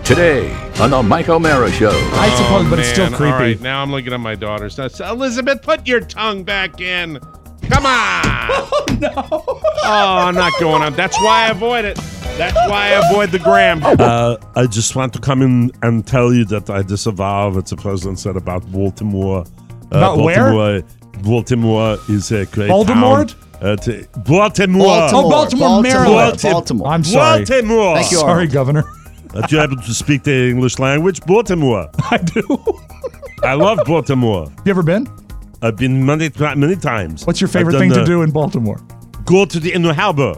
Today on the Mike O'Mara Show. I suppose, but it's still creepy. All right, now I'm looking at my daughter. So, Elizabeth, put your tongue back in. Come on. Oh, no. Oh, I'm not going on. That's why I avoid it. That's why I avoid the gram. I just want to come in and tell you that I disavow what the president said about Baltimore. About Baltimore, Baltimore is a great Voldemort? town. Baltimore. Oh, Baltimore, Maryland. Baltimore. I'm sorry. Baltimore. Thank you, Sorry, Arnold. Governor. Are you able to speak the English language? Baltimore. I do. I love Baltimore. You ever been? I've been many times. What's your favorite I've thing done to do in Baltimore? Go to the inner harbor.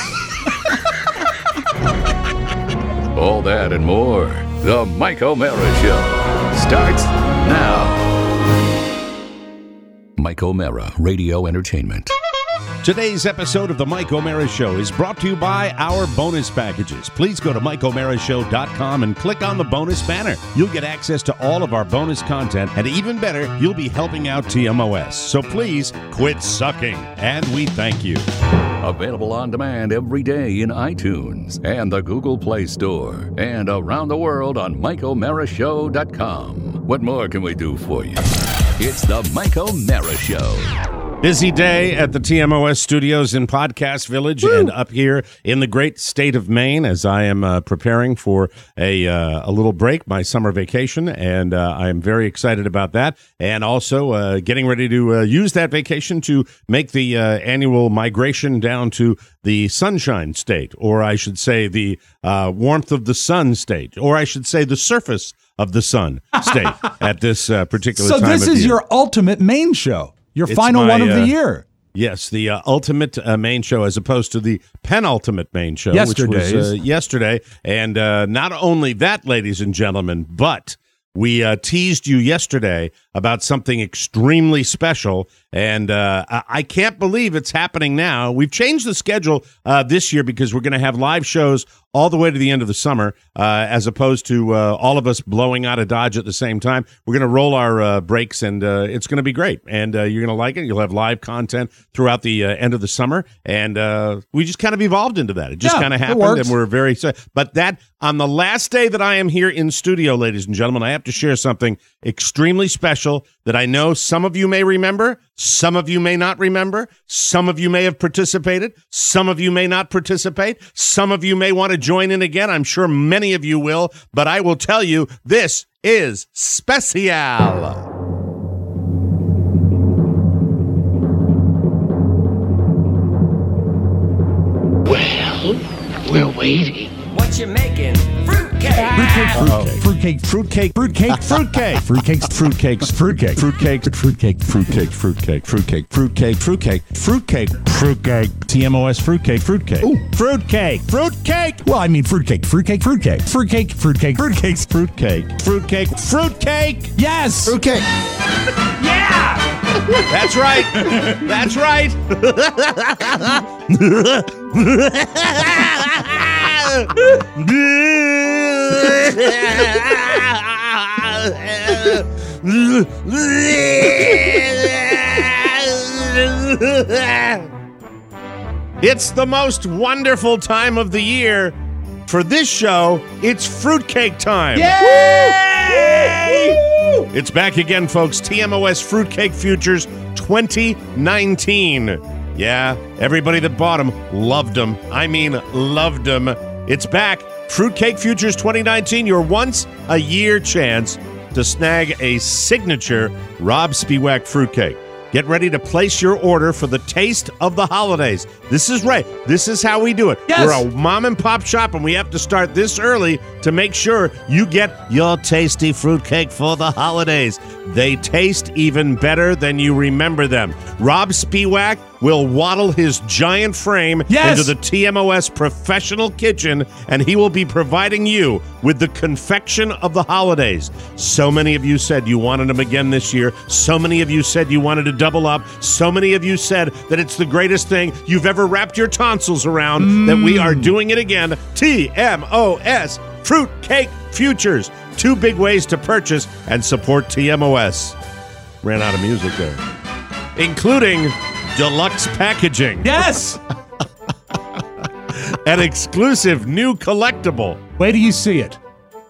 All that and more. The Mike O'Mara Show starts now. Mike O'Mara Radio Entertainment. Today's episode of the Mike O'Mara Show is brought to you by our bonus packages. Please go to MikeO'MaraShow.com and click on the bonus banner. You'll get access to all of our bonus content, and even better, you'll be helping out TMOS. So please quit sucking, and we thank you. Available on demand every day in iTunes and the Google Play Store and around the world on MikeO'MaraShow.com. What more can we do for you? It's the Mike O'Mara Show. Busy day at the TMOS studios in Podcast Village and up here in the great state of Maine as I am preparing for a little break, my summer vacation, and I am very excited about that. And also getting ready to use that vacation to make the annual migration down to the Sunshine State, or I should say the warmth of the sun state, or I should say the surface of the sun state at this particular time of year. So this is your ultimate main show. Your final one of the year. Yes, the ultimate main show as opposed to the penultimate main show, Yesterday's. which was yesterday. And not only that, ladies and gentlemen, but we teased you yesterday about something extremely special, and I can't believe it's happening now. We've changed the schedule this year because we're going to have live shows all the way to the end of the summer, as opposed to all of us blowing out of Dodge at the same time. We're going to roll our breaks, and it's going to be great, and you're going to like it. You'll have live content throughout the end of the summer, and we just kind of evolved into that. It just kind of happened, and we're very excited. But that, on the last day that I am here in studio, ladies and gentlemen, I have to share something extremely special that I know some of you may remember, some of you may not remember, some of you may have participated, some of you may not participate, some of you may want to join in again. I'm sure many of you will, but I will tell you, this is special. Well, we're waiting. What you making? Fruitcake. Fruitcake. Fruitcake. Fruitcake. Fruitcake. Fruitcakes. Fruitcakes. Fruitcake. Fruitcake. Fruitcake. Fruitcake. Fruitcake. Fruitcake. Fruitcake. Fruitcake. Fruitcake. Fruitcake. TMOS fruitcake. Fruitcake. Ooh. Fruitcake. Fruitcake. Well, I mean fruitcake. Fruitcake. Fruitcake. Fruitcake. Fruitcake. Fruitcakes. Fruitcake. Fruitcake. Fruitcake. Yes. Okay. Yeah. That's right. That's right. It's the most wonderful time of the year. For this show, it's fruitcake time. Yay! It's back again, folks. TMOS Fruitcake Futures 2019. Yeah, everybody that bought them loved them. I mean, loved them. It's back. Fruitcake Futures 2019, your once-a-year chance to snag a signature Rob Spiewak fruitcake. Get ready to place your order for the taste of the holidays. This is right. This is how we do it. Yes. We're a mom and pop shop, and we have to start this early to make sure you get your tasty fruitcake for the holidays. They taste even better than you remember them. Rob Spiewak will waddle his giant frame into the TMOS professional kitchen, and he will be providing you with the confection of the holidays. So many of you said you wanted them again this year. So many of you said you wanted to double up. So many of you said that it's the greatest thing you've ever wrapped your tonsils around, that we are doing it again. TMOS Fruitcake Futures. 2 big ways to purchase and support TMOS. Ran out of music there. Including deluxe packaging. Yes. An exclusive new collectible. Wait till you see it.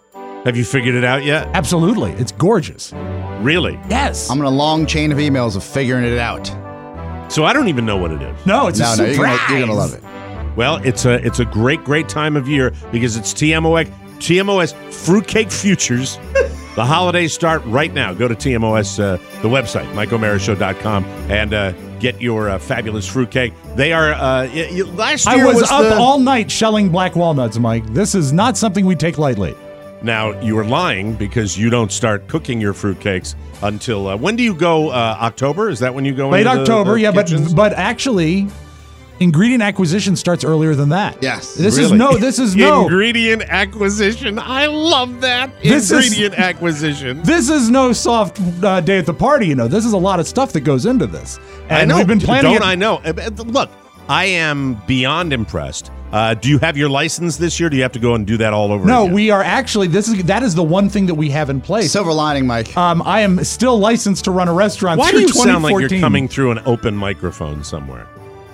Have you figured it out yet? Absolutely. It's gorgeous. Really? Yes. I'm in a long chain of emails of figuring it out. So I don't even know what it is. No, it's a No, you're surprise. gonna love it. Well, it's a great time of year because it's TMOS Fruitcake Futures. The holidays start right now. Go to TMOS, the website, MikeO'MaraShow.com, and get your fabulous fruitcake. They are, last year I was up the... all night shelling black walnuts, Mike. This is not something we take lightly. Now, you were lying because you don't start cooking your fruitcakes until, when do you go, October? Is that when you go Late into October, the yeah, kitchens? but actually, ingredient acquisition starts earlier than that. Yes. This Really? is no Ingredient acquisition. I love that. This is- Ingredient acquisition. This is no soft day at the party, you know. This is a lot of stuff that goes into this. And I know. we've been planning Don't it. I know? Look, I am beyond impressed. Do you have your license this year? Do you have to go and do that all over No, again? we are actually that is the one thing that we have in place. Silver lining, Mike. I am still licensed to run a restaurant Why do through you 2014. sound like you're coming through an open microphone somewhere?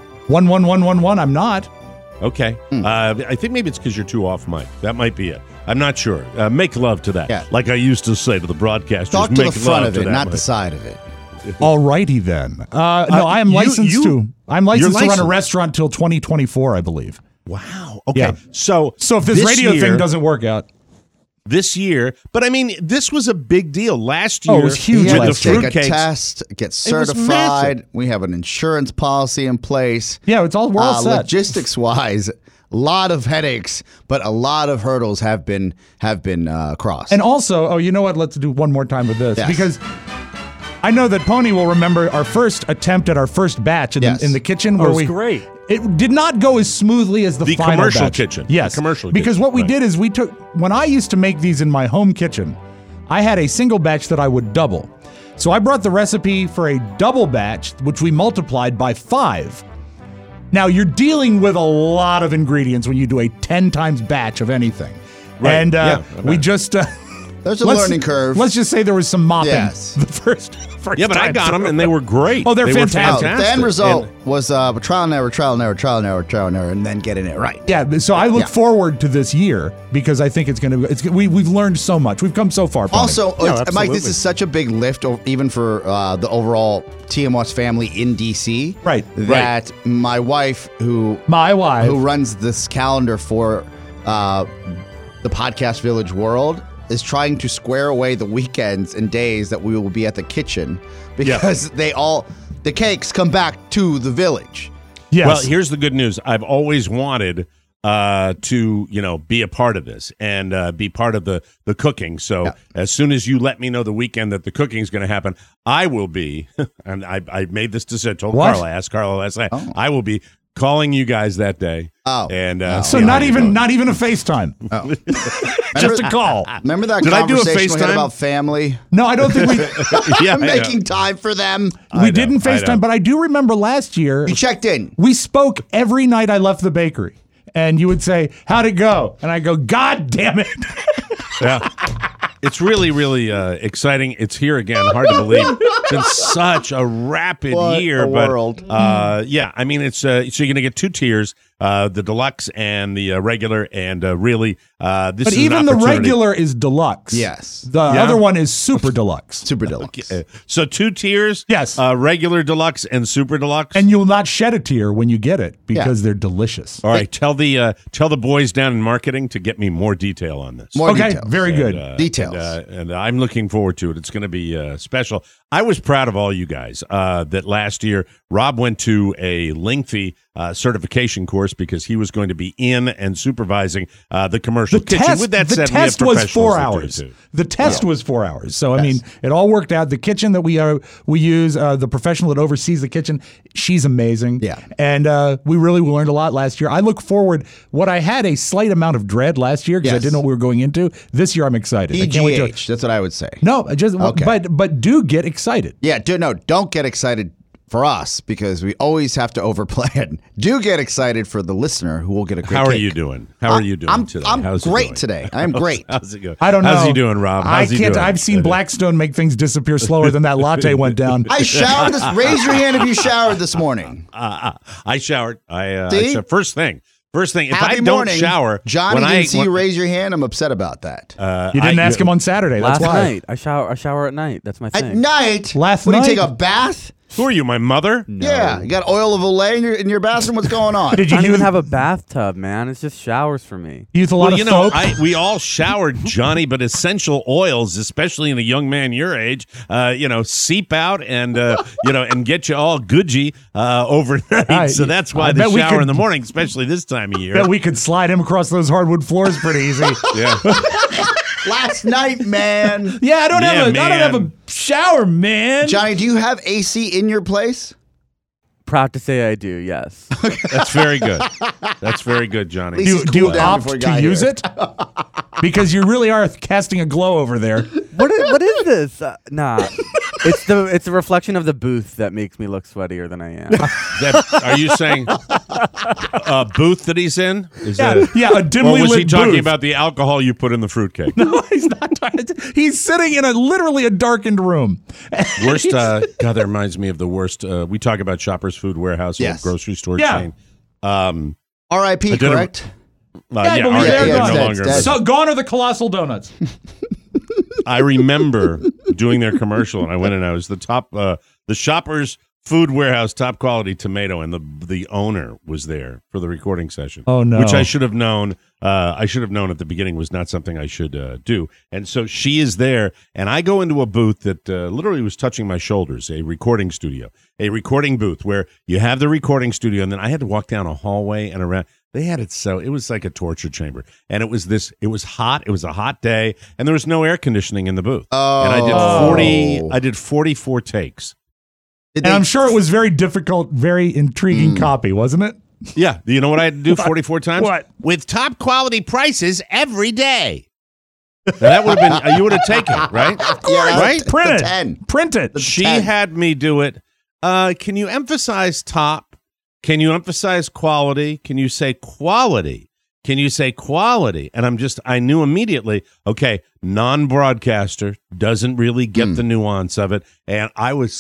11111. I'm not. Okay. I think maybe it's because you're too off mic. That might be it. I'm not sure. Make love to that. Yeah. Like I used to say to the broadcasters. Talk to make the front love of to it, that not mic. the side of it. Alrighty then. No, I am licensed to. I'm licensed to run a licensed. restaurant till 2024, I believe. Wow. Okay. Yeah. So if this radio thing doesn't work out, this year, but I mean, this was a big deal last year. Oh, it was huge You with had the to take a fruitcakes. test, get It was certified. massive. We have an insurance policy in place. yeah, we're all set. Logistics wise, a lot of headaches, but a lot of hurdles have been crossed. And also, you know what? Let's do one more time with this Yes. because I know that Pony will remember our first attempt at our first batch in, Yes. in the kitchen Oh, where it was we great. It did not go as smoothly as the final commercial batch. kitchen. Yes, The commercial because kitchen, what we right. did is we took when I used to make these in my home kitchen, I had a single batch that I would double. So I brought the recipe for a double batch, which we multiplied by 5. Now you're dealing with a lot of ingredients when you do a 10 times batch of anything, Right. and Yeah, I we bet. just. There's a learning curve. Let's just say there was some mopping Yes. the first Yeah, but I time got through. them, and they were great. Oh, they're They were fantastic. the end result And- was trial and error, and then getting it right. Yeah, so I look Yeah. forward to this year because I think it's going to. We've learned so much. We've come so far. Pony. Also, Yeah, Mike, absolutely. this is such a big lift, even for the overall TMOS family in DC. Right. That my wife, who my wife. runs this calendar for the Podcast Village World, is trying to square away the weekends and days that we will be at the kitchen because the cakes come back to the village. Yes. Well, here's the good news. I've always wanted to be a part of this and be part of the cooking. So as soon as you let me know the weekend that the cooking is going to happen, I will be. And I made this decision. I told What? Carla. I asked Carla last night. I will be calling you guys that day. Oh. And so see how not you even vote. not even a FaceTime. Just a call. Remember that Did I do a conversation we had FaceTime? about family? No, I don't think we Yeah, I know. Making time for them. we didn't I know. FaceTime, but I do remember last year You checked in. we spoke every night I left the bakery. And you would say, "How'd it go?" And I go, "God damn it!" Yeah. It's really, really exciting. It's here again. Hard to believe. It's been such a rapid What year. a but world. yeah, I mean, it's so you're going to get 2 tiers, the deluxe and the regular, and really, this But is even an the opportunity. regular is deluxe. Yes. The other one is super deluxe. Super deluxe. So 2 tiers, Yes. regular, deluxe, and super deluxe. And you'll not shed a tear when you get it because they're delicious. all right, tell the boys down in marketing to get me more detail on this. More Okay, details. very good. Details. And I'm looking forward to it. It's going to be special. I was proud of all you guys that last year Rob went to a lengthy certification course because he was going to be in and supervising the commercial kitchen. With that the said, we have test was professionals 4 that do it hours. too. The test was 4 hours. So I mean, it all worked out. The kitchen that we use, the professional that oversees the kitchen, she's amazing. Yeah. And we really learned a lot last year. I look forward. What I had a slight amount of dread last year because I Yes. didn't know what we were going into. This year I'm excited. I can't wait to. EGH, that's what I would say. No, I just Okay. but do get excited. Yeah, don't get excited for us because we always have to overplan. Do get excited for the listener who will get a great How are cake. you doing? How are you doing I'm, today? I'm How's it great going? today. I'm great. How's it going? I don't know. How's he doing, Rob? How's I he can't. doing? I've seen Blackstone make things disappear slower than that latte went down. I showered this. Raise your hand if you showered this morning. I showered. See? First thing. First thing, if Happy I don't morning. shower, Johnny when didn't see you raise your hand. I'm upset about that. You didn't ask him on Saturday. That's Last why. night, I shower at night. That's my thing. At night? Last What, night? do you take a bath? Who are you, my mother? Yeah. You got oil of Olay in your bathroom? What's going on? Did I you don't even use, have a bathtub, man. It's just showers for me. use a lot Well, of you know, soap? we all showered, Johnny, but essential oils, especially in a young man your age, seep out and and get you all goodgy overnight. So that's why I the bet we shower could- in the morning, especially this time of year. Bet we could slide him across those hardwood floors pretty easy. Yeah. Last night, man. Yeah, I don't have a man. shower, man. Johnny, do you have AC in your place? Proud to say I do, yes. That's very good. That's very good, Johnny. At least Do you cooled down opt before he to got use here. it? Because you really are casting a glow over there. What is this? Nah. It's a reflection of the booth that makes me look sweatier than I am. Are you saying booth that he's in? Is Yeah, that yeah, a dimly or was he lit talking booth. about the alcohol you put in the fruitcake? No, he's not. He's sitting in literally a darkened room. Worst, God, that reminds me of the worst. We talk about Shoppers Food Warehouse, or Yes. grocery store Yeah. chain. R.I.p., did a- correct? Yeah, I believe all right, they're they're gone. no longer. Dead. So gone are the colossal donuts. I remember doing their commercial, and I went and I was the Shoppers Food Warehouse top quality tomato, and the owner was there for the recording session. Oh, no. Which I should have known. I should have known at the beginning was not something I should do. And so she is there, and I go into a booth that literally was touching my shoulders, a recording studio, a recording booth where you have the recording studio, and then I had to walk down a hallway and around. They had it so it was like a torture chamber, and it was hot. It was a hot day, and there was no air conditioning in the booth. Oh. And I did 44 takes. Did And they- I'm sure it was very difficult, very intriguing copy, wasn't it? Yeah, you know what I had to do 44 times? What? With top quality prices every day. Now, that would have been you would have taken it, right? Yeah, right? that's Print the it. 10. Print it. She 10. had me do it. Can you emphasize top? Can you emphasize quality? Can you say quality? Can you say quality? And I knew immediately, okay, non-broadcaster doesn't really get the nuance of it. And I was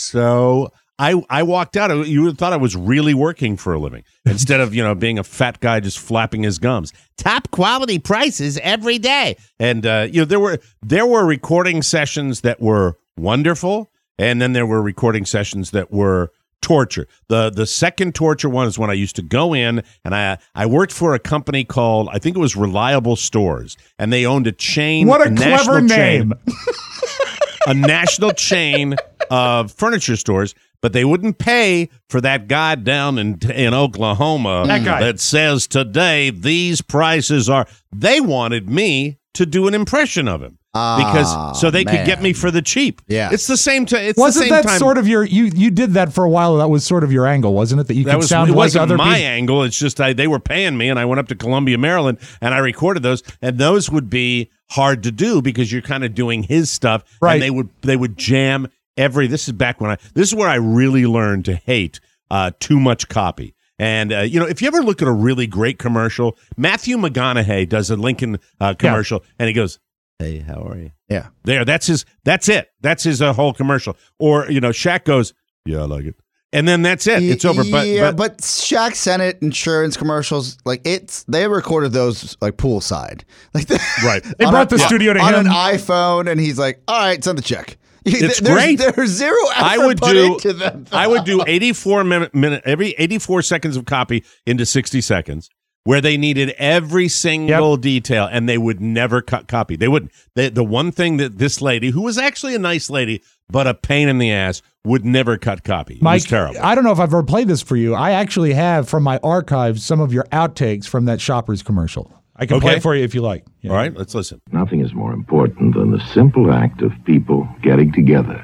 I walked out. You would have thought I was really working for a living instead of, being a fat guy just flapping his gums. Top quality prices every day. And, there were recording sessions that were wonderful. And then there were recording sessions that were torture. The second torture one is when I used to go in, and I worked for a company called, I think it was Reliable Stores, and they owned a chain. What a national clever chain, name. a national chain of furniture stores, but they wouldn't pay for that guy down in Oklahoma That guy. that says today these prices are. They wanted me to do an impression of him. Because so they could get me for the cheap. Yeah. It's the same time. Wasn't that sort of your you did that for a while? That was sort of your angle, wasn't it? That you That could was sound it like wasn't other my people. angle. It's just they were paying me, and I went up to Columbia, Maryland, and I recorded those. And those would be hard to do because you're kind of doing his stuff, Right. And they would jam This is back when this is where I really learned to hate too much copy. And, if you ever look at a really great commercial, Matthew McConaughey does a Lincoln commercial, and he goes, "Hey, how are you?" Yeah. That's it. That's his whole commercial. Or, Shaq goes, "Yeah, I like it." And then that's it. It's over. But Shaq Senate insurance commercials, they recorded those like poolside. Right. They brought the studio to on him. an iPhone, and he's like, "All right, send the check." It's great. There's zero effort put into them. I would do 84 every 84 seconds of copy into 60 seconds, where they needed every single detail, and they would never cut copy. They wouldn't. The one thing that this lady, who was actually a nice lady but a pain in the ass, would never cut copy. It was Mike, terrible. I don't know if I've ever played this for you. I actually have from my archives some of your outtakes from that Shoppers commercial. I can play Okay. it for you if you like. Yeah. All right, let's listen. Nothing is more important than the simple act of people getting together.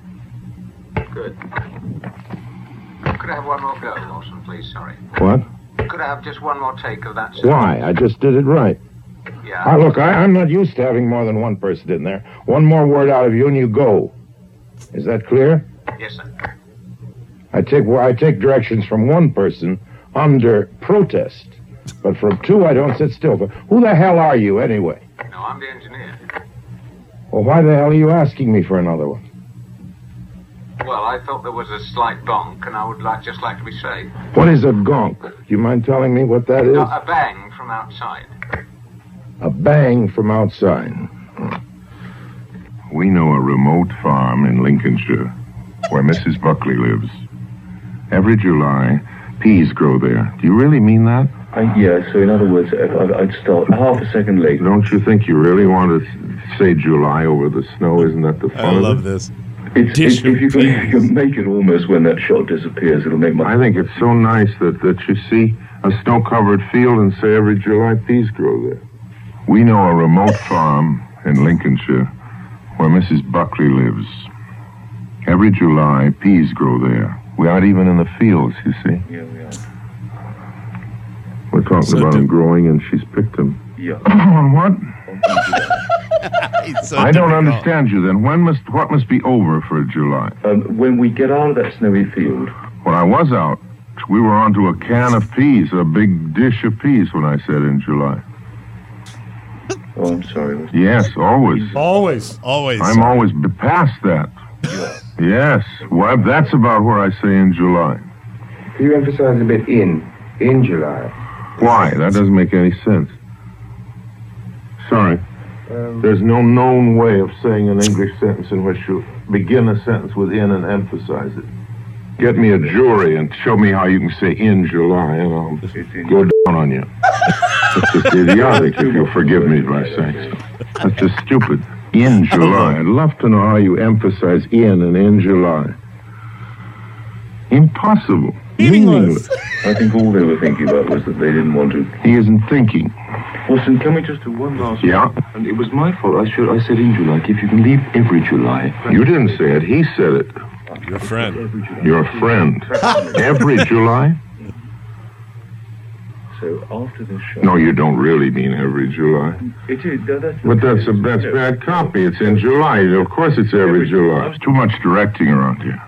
Good. Could I have one more go, Lawson, please? Sorry. What? Could I have just one more take of that? Why? I just did it right. Yeah. Look, I'm not used to having more than one person in there. One more word out of you and you go. Is that clear? Yes, sir. I take directions from one person under protest. But from two, I don't sit still. Who the hell are you, anyway? No, I'm the engineer. Well, why the hell are you asking me for another one? Well, I thought there was a slight bonk, and I would just like to be safe. What is a gonk? Do you mind telling me what that is? No, a bang from outside. A bang from outside. We know a remote farm in Lincolnshire where Mrs. Buckley lives. Every July, peas grow there. Do you really mean that? Yeah, so in other words, I'd start half a second late. Don't you think you really want to say July over the snow? Isn't that the fun I of love it? this. If you can make it almost when that shot disappears, it'll make my... I think it's so nice that you see a snow-covered field and say every July peas grow there. We know a remote farm in Lincolnshire where Mrs. Buckley lives. Every July, peas grow there. We aren't even in the fields, you see. Yeah, we are. We're talking about them growing, and she's picked them. Yeah. On what? So I don't understand you then. What must be over for July? When we get out of that snowy field. When I was out, we were onto a can of peas, a big dish of peas when I said in July. Oh, I'm sorry. Yes, always. Always. I'm always past that. Yes. Well, that's about where I say in July. Can you emphasize a bit in July? Why? That doesn't make any sense. Sorry. There's no known way of saying an English sentence in which you begin a sentence with in and emphasize it. Get me a jury and show me how you can say in July, and I'll go down on you. That's just idiotic, if you'll forgive me by saying so. That's just stupid. In July. I'd love to know how you emphasize in and in July. Impossible. Meaningless. I think all they were thinking about was that they didn't want to... He isn't thinking. Wilson, can we just do one last... Yeah? And it was my fault. I said in July, if you can leave every July... You didn't say it. He said it. Your friend. Your friend. Every July? So after this show... No, you don't really mean every July. It is. But that's bad copy. It's in July. Of course it's every July. There's too much directing around here.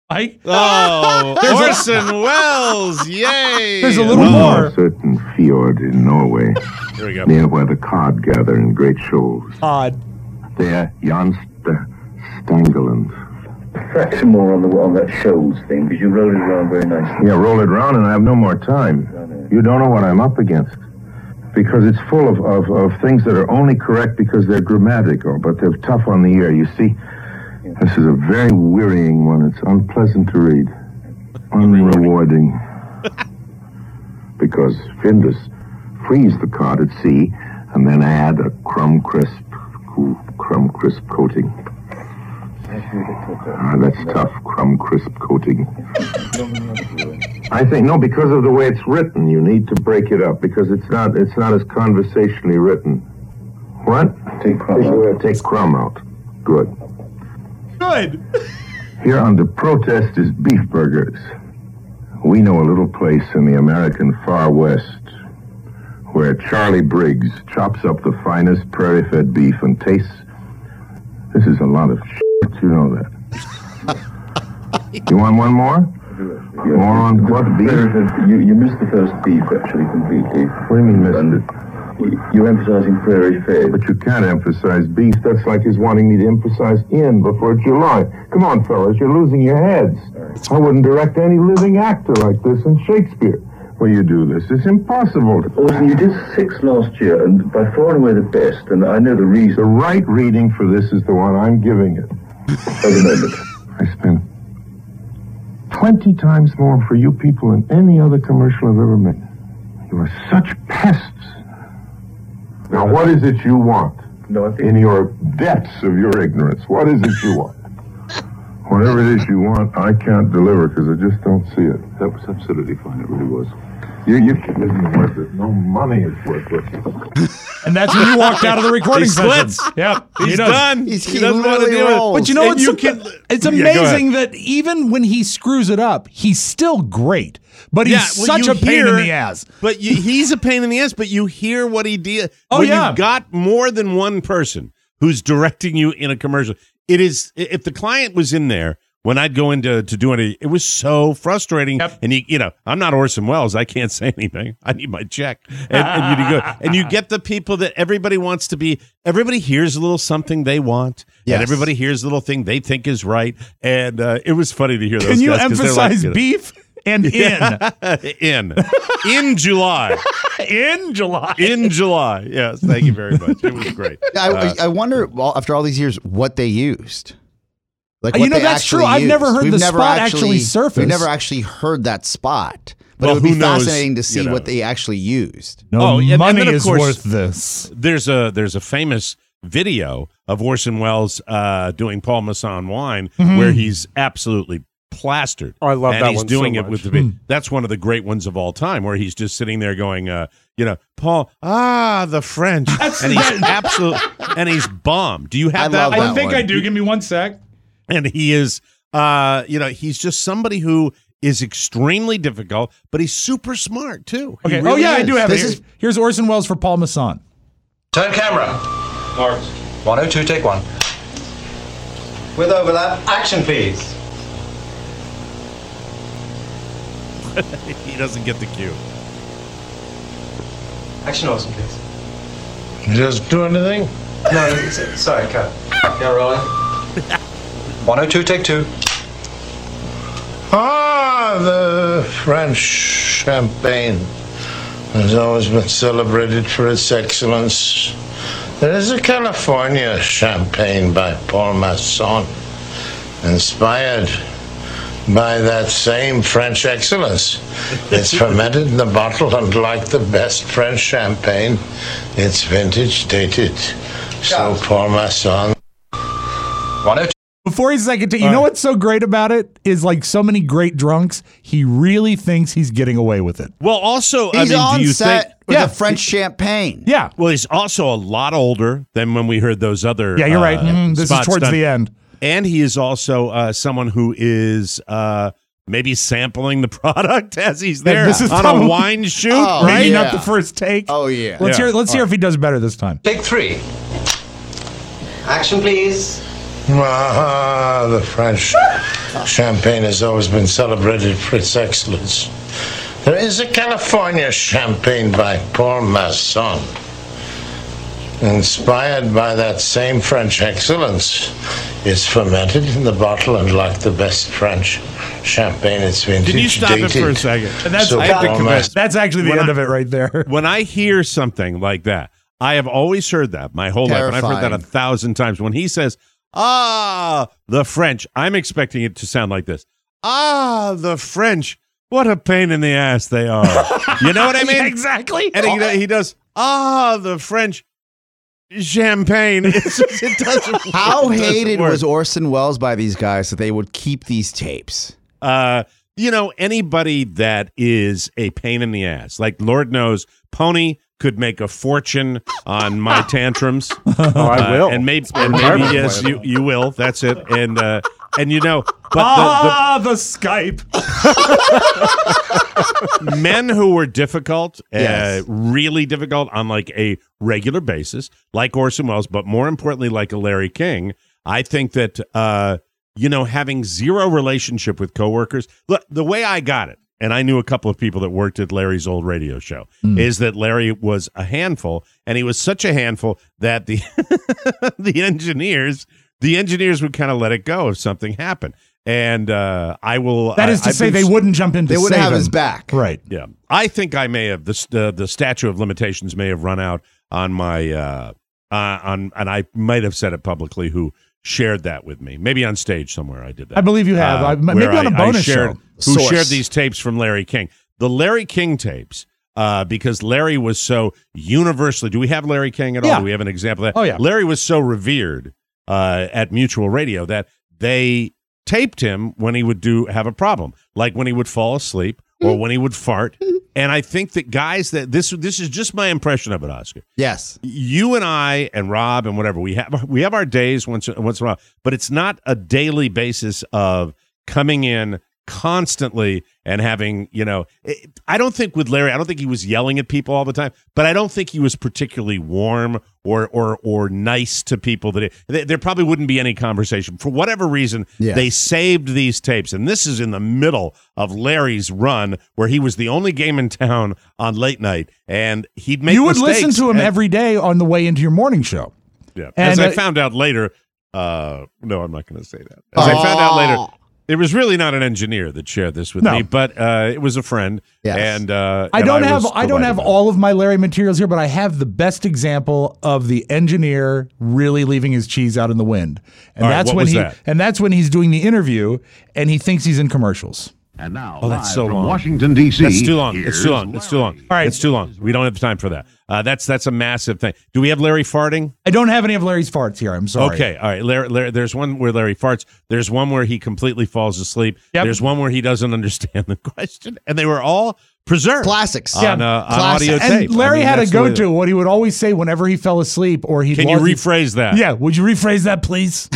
Orson Welles, yay! There's a little more. A certain fjord in Norway, Here we go. near where the cod gather in great shoals. Odd. There, Jan Stangeland. Perhaps more on that shoals thing, because you roll it around very nicely. Yeah, roll it around and I have no more time. You don't know what I'm up against. Because it's full of things that are only correct because they're grammatical, but they're tough on the ear. You see, this is a very wearying one. It's unpleasant to read. Unrewarding. Because Findus freeze the cod at sea and then add a crumb crisp coating. That's tough, crumb crisp coating. I think, no, because of the way it's written, you need to break it up because it's not as conversationally written. What? Take crumb out. Good. Good. Here under protest is beef burgers. We know a little place in the American far west where Charlie Briggs chops up the finest prairie-fed beef and tastes... This is a lot of shit, you know that. You want one more? More on what, beef? You missed the first beef, actually, completely. What do you mean missed it? You're emphasizing prairie-fed. But you can't emphasize beef. That's like his wanting me to emphasize in before July. Come on, fellas, you're losing your heads. I wouldn't direct any living actor like this in Shakespeare. When you do this, it's impossible. Orson, you did 6 last year, and by far and away the best, and I know the reason. The right reading for this is the one I'm giving it. At the moment. I spent 20 times more for you people than any other commercial I've ever made. You are such pests. Now, what is it you want? No, I think... In your depths of your ignorance, what is it you want? Whatever it is you want, I can't deliver because I just don't see it. That was absolutely fine. It really was. Your kid isn't worth it. No money is worth it. And that's when you walked out of the recording session. Yep. He's done. He doesn't want to do it. But you know what's it's Yeah, amazing that even when he screws it up, he's still great. But he's such a pain in the ass. But he's a pain in the ass, but you hear what he did. Oh, when yeah. you've got more than one person who's directing you in a commercial, it is, if the client was in there when I'd go into to do it was so frustrating. Yep. And I'm not Orson Welles. I can't say anything. I need my check. And you get the people that everybody wants to be. Everybody hears a little something they want, and everybody hears a little thing they think is right. And it was funny to hear those. Can you guys, emphasize beef and in July? In July. In July. Yes. Thank you very much. It was great. I wonder, after all these years, what they used. Like, what they that's true. I've never heard the spot actually surface. We've never actually heard that spot. But it would be fascinating to see what they actually used. Money is worth this. There's a famous video of Orson Welles doing Paul Masson Wine where he's absolutely plastered. Oh, I love that one. And he's doing so it much. with that's one of the great ones of all time, where he's just sitting there going, Paul, the French, and he's absolutely, and he's bombed. Do you have that? I think I do. Give me 1 sec. And he is, he's just somebody who is extremely difficult, but he's super smart too. Okay. Really I do have it. Here's Orson Welles for Paul Masson. Turn camera. Marked. 102, take 1. With overlap, action please. He doesn't get the cue. Action Orson, please. You just do anything? No, sorry, cut. Yeah, rolling. 102, take 2. The French champagne has always been celebrated for its excellence. There is a California champagne by Paul Masson, inspired by that same French excellence. It's fermented in the bottle, and like the best French champagne, it's vintage dated. So Paul Masson. 102. Before he's second, you know what's so great about it is, like so many great drunks, he really thinks he's getting away with it. Well, also, he's on do you set think with the French champagne. Yeah. Well, he's also a lot older than when we heard those other. Yeah, you're right. This is towards the end. And he is also someone who is maybe sampling the product as he's there on a wine shoot. Oh, right? Maybe not the first take. Oh, yeah. Let's hear if he does better this time. Take 3. Action, please. The French champagne has always been celebrated for its excellence. There is a California champagne by Paul Masson, inspired by that same French excellence. It's fermented in the bottle, and like the best French champagne, it's vintage. Can you stop it for a second? And that's actually the end of it right there. When I hear something like that, I have always heard that my whole life, and I've heard that 1,000 times. When he says, the French, I'm expecting it to sound like this. The French, what a pain in the ass they are. You know what I mean? Yeah, exactly. And he does, the French champagne. It doesn't. How hated was Orson Welles by these guys that they would keep these tapes? Anybody that is a pain in the ass, like Lord knows, Pony could make a fortune on my tantrums. I will. And maybe yes, you will. That's it. And but the Skype. Men who were difficult, really difficult on like a regular basis, like Orson Welles, but more importantly, like a Larry King. I think that having zero relationship with coworkers. Look, the way I got it, and I knew a couple of people that worked at Larry's old radio show, is that Larry was a handful, and he was such a handful that the the engineers would kind of let it go if something happened. And I will. That is to say, they wouldn't jump in. They wouldn't have his back, right? Yeah, I think I may have the statute of limitations may have run out on my and I might have said it publicly. Who shared that with me? Maybe on stage somewhere I did that. I believe you have. Maybe on a bonus show. Who shared these tapes from Larry King? The Larry King tapes, because Larry was so universally. Do we have Larry King at all? Do we have an example of that? Oh, yeah. Larry was so revered at Mutual Radio that they taped him when he would have a problem, like when he would fall asleep or when he would fart. And I think that guys that this is just my impression of it, Oscar. Yes, you and I and Rob and whatever we have our days once in a while, but it's not a daily basis of coming in constantly and having, I don't think with Larry, I don't think he was yelling at people all the time, but I don't think he was particularly warm or nice to people. There probably wouldn't be any conversation. For whatever reason, they saved these tapes. And this is in the middle of Larry's run where he was the only game in town on late night. And he'd make mistakes. You would listen to him every day on the way into your morning show. Yeah. As I found out later, no, I'm not going to say that. As I found out later, it was really not an engineer that shared this with me, but it was a friend. Yes. And I don't have all of my Larry materials here, but I have the best example of the engineer really leaving his cheese out in the wind. And that's when he's doing the interview and he thinks he's in commercials. And now, that's so from long. Washington, D.C. That's too long. It's too long. It's too long. All right. It's too long. We don't have time for that. That's a massive thing. Do we have Larry farting? I don't have any of Larry's farts here. I'm sorry. Okay. All right. Larry, there's one where Larry farts. There's one where he completely falls asleep. Yep. There's one where he doesn't understand the question. And they were all preserved. Classics. On audio tape. And Larry had a go-to, what he would always say whenever he fell asleep or he. Can you rephrase that? Yeah. Would you rephrase that, please?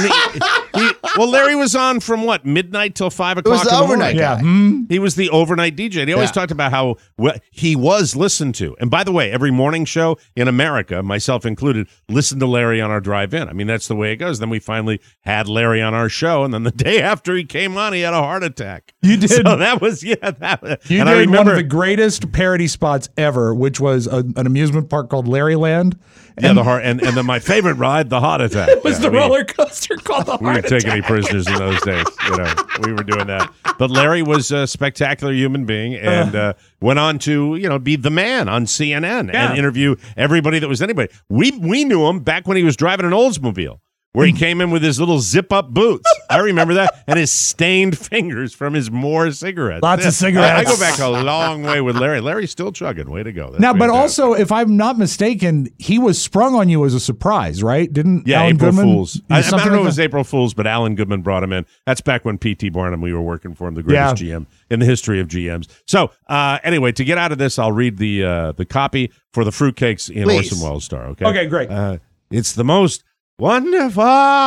And Larry was on from what, midnight till 5 o'clock? It was the overnight guy. He was the overnight DJ. And he always talked about how he was listened to. And by the way, every morning show in America, myself included, listened to Larry on our drive-in. I mean, that's the way it goes. Then we finally had Larry on our show, and then the day after he came on, he had a heart attack. You did. So that was, You did one of the greatest parody spots ever, which was an amusement park called Larryland. And then my favorite ride, the heart attack. It was the roller coaster called the heart attack. We didn't take any prisoners in those days. We were doing that. But Larry was a spectacular human being and went on to, be the man on CNN and interview everybody that was anybody. We knew him back when he was driving an Oldsmobile, where he came in with his little zip-up boots. I remember that. And his stained fingers from his Moore cigarettes. Lots of cigarettes. I go back a long way with Larry. Larry's still chugging. Way to go. That's now, but also, if I'm not mistaken, he was sprung on you as a surprise, right? Didn't Alan April Goodman? Fools. I don't know if it was April Fools, but Alan Goodman brought him in. That's back when P.T. Barnum, we were working for him, the greatest GM in the history of GMs. So, anyway, to get out of this, I'll read the copy for the fruitcakes in Orson Welles Star. Okay, great. It's the most wonderful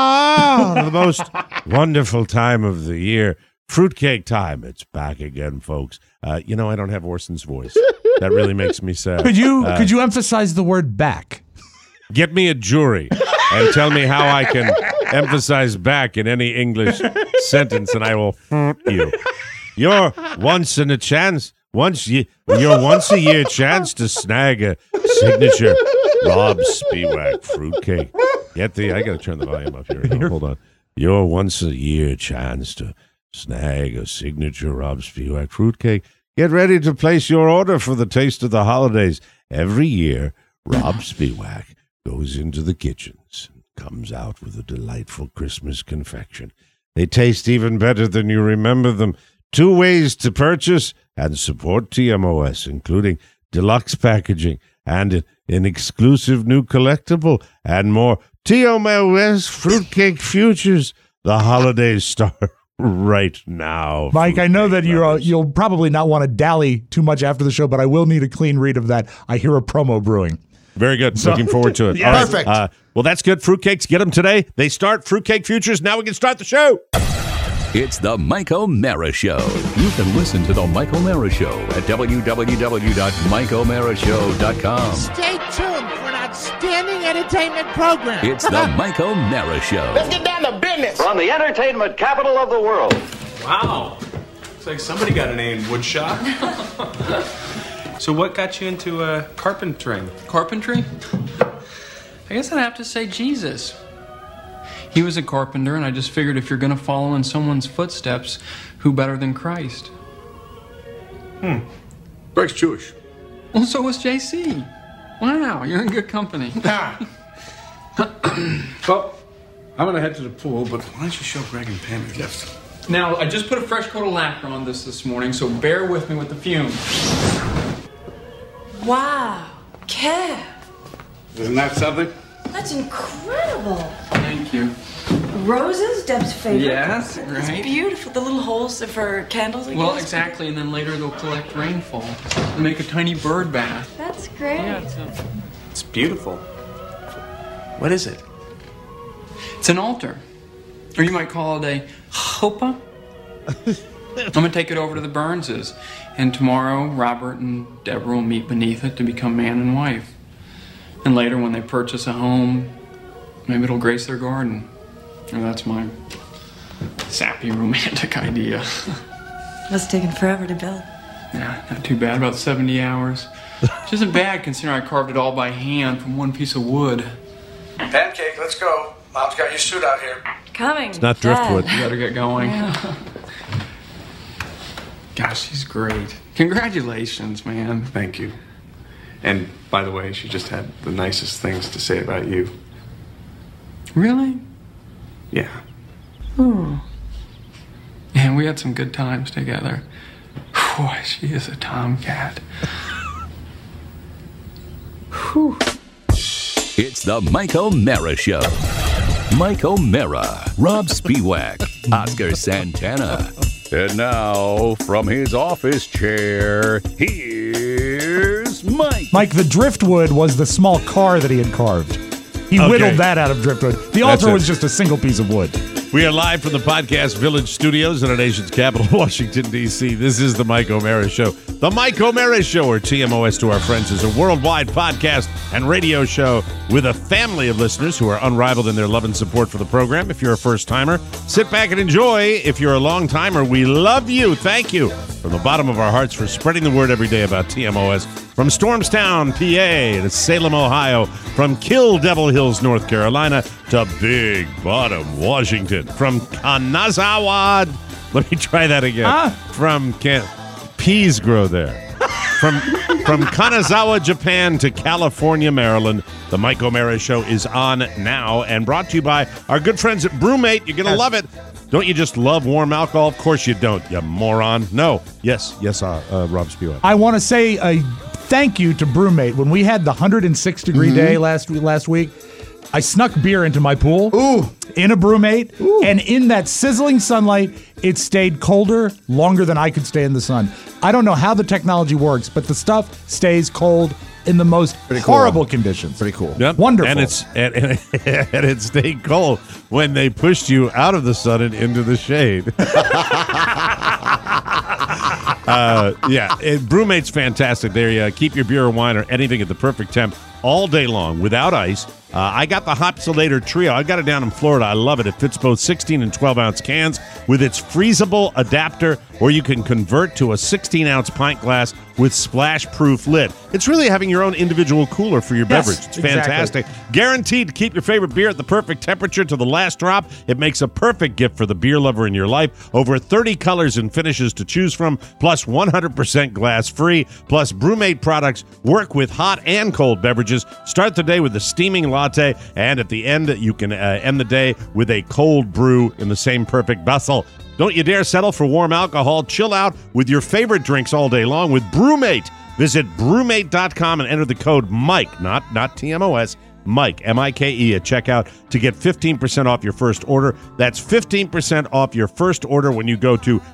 time of the year. Fruitcake time. It's back again, folks. I don't have Orson's voice. That really makes me sad. Could you emphasize the word back? Get me a jury and tell me how I can emphasize back in any English sentence, and I will hurt you. Your once a year chance to snag a signature Rob Spiewak fruitcake. I got to turn the volume up here. Hold on. Your once a year chance to snag a signature Rob Spiewak fruitcake. Get ready to place your order for the taste of the holidays. Every year, Rob Spiewak goes into the kitchens and comes out with a delightful Christmas confection. They taste even better than you remember them. 2 ways to purchase and support TMOS, including deluxe packaging and an exclusive new collectible and more. TMOS Fruitcake Futures. The holidays start right now. Mike, I know that you'll probably not want to dally too much after the show, but I will need a clean read of that. I hear a promo brewing. Very good. Looking forward to it. Yeah, perfect. Well, that's good. Fruitcakes, get them today. They start Fruitcake Futures. Now we can start the show. It's the Mike O'Mara Show. You can listen to the Mike O'Mara Show at www.mikeomarashow.com. Stay tuned for an outstanding entertainment program. It's the Mike O'Mara Show. Let's get down to business. From the entertainment capital of the world. Wow. Looks like somebody got a name, Woodshop. So what got you into carpentering? Carpentry? I guess I'd have to say Jesus. He was a carpenter, and I just figured if you're going to follow in someone's footsteps, who better than Christ? Greg's Jewish. Well, so was JC. Wow, you're in good company. Well, I'm going to head to the pool, but why don't you show Greg and Pam your gift? Now, I just put a fresh coat of lacquer on this morning, so bear with me with the fumes. Wow, Kev. Isn't that something? That's incredible. Thank you. Roses, Deb's favorite. Yes, It's right. beautiful. The little holes for candles, I guess. Well, exactly, and then later they'll collect rainfall and make a tiny bird bath. That's great. Yeah, It's beautiful. What is it? it's an altar. Or you might call it a chuppah. I'm going to take it over to the Burnses. And tomorrow, Robert and Deborah will meet beneath it to become man and wife. And later, when they purchase a home, maybe it'll grace their garden. Or that's my sappy romantic idea. Must have taken forever to build. Yeah, not too bad. About 70 hours. Which isn't bad considering I carved it all by hand from one piece of wood. Pancake, let's go. Mom's got your suit out here. Coming. It's not driftwood. You better get going. Yeah. Gosh, she's great. Congratulations, man. Thank you. And by the way, she just had the nicest things to say about you. Really? Yeah. Oh. And we had some good times together. Boy, she is a tomcat. Whew. It's the Mike O'Mara Show. Mike O'Mara, Rob Spiewak, Oscar Santana. And now, from his office chair, here's Mike. Mike, the driftwood was the small car that he had carved. He whittled that out of driftwood. The altar was just a single piece of wood. We are live from the Podcast Village studios in our nation's capital, Washington, D.C. This is the Mike O'Mara Show. The Mike O'Mara Show, or TMOS to our friends, is a worldwide podcast and radio show with a family of listeners who are unrivaled in their love and support for the program. If you're a first-timer, sit back and enjoy. If you're a long-timer, we love you. Thank you from the bottom of our hearts for spreading the word every day about TMOS. From Stormstown, PA, to Salem, Ohio, from Kill Devil Hills, North Carolina, to Big Bottom, Washington, from Kanazawa, let me try that again, peas grow there. From Kanazawa, Japan, to California, Maryland, the Mike O'Mara Show is on now and brought to you by our good friends at Brewmate. You're going to love it. Don't you just love warm alcohol? Of course you don't, you moron. No. Yes, Rob Spiewak. I want to say a thank you to Brewmate. When we had the 106-degree day last week, I snuck beer into my pool in a Brewmate, and in that sizzling sunlight, it stayed colder longer than I could stay in the sun. I don't know how the technology works, but the stuff stays cold in the most horrible conditions. Pretty cool. Yep. Wonderful. And it stayed cold when they pushed you out of the sun and into the shade. Brewmate's fantastic. They keep your beer or wine or anything at the perfect temp all day long without ice. I got the Hopsulator Trio. I got it down in Florida. I love it. It fits both 16 and 12-ounce cans with its freezable adapter, or you can convert to a 16-ounce pint glass with splash-proof lid. It's really having your own individual cooler for your beverage. It's fantastic. Guaranteed to keep your favorite beer at the perfect temperature to the last drop. It makes a perfect gift for the beer lover in your life. Over 30 colors and finishes to choose from, plus 100% glass-free. Plus, Brewmate products work with hot and cold beverages. Start the day with a steaming latte, and at the end, you can end the day with a cold brew in the same perfect vessel. Don't you dare settle for warm alcohol. Chill out with your favorite drinks all day long with Brewmate. Visit brewmate.com and enter the code Mike, not TMOS, Mike, M-I-K-E, at checkout to get 15% off your first order. That's 15% off your first order when you go to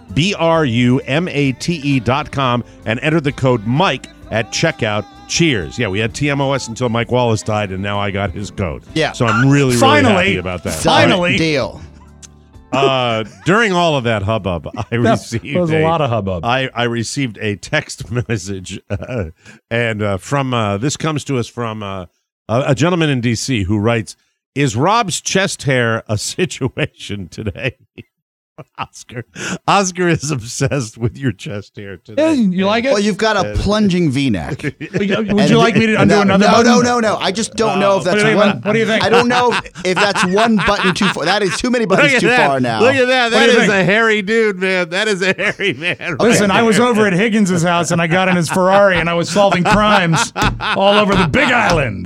brumate.com and enter the code Mike at checkout. Cheers. Yeah, we had TMOS until Mike Wallace died, and now I got his code. Yeah. So I'm really happy about that. Finally. Deal. During all of that hubbub, I received there was a lot of hubbub. I received a text message, and from this comes to us from a gentleman in D.C. who writes, "Is Rob's chest hair a situation today?" Oscar is obsessed with your chest hair today. You like it? Well, you've got a plunging V-neck. Would you like me to undo another button? No. I just don't know if that's one. What do you think? I don't know if that's one button too far. That is too many buttons too far now. Look at that. That is a hairy dude, man. That is a hairy man. Listen, I was over at Higgins's house, and I got in his Ferrari, and I was solving crimes all over the Big Island.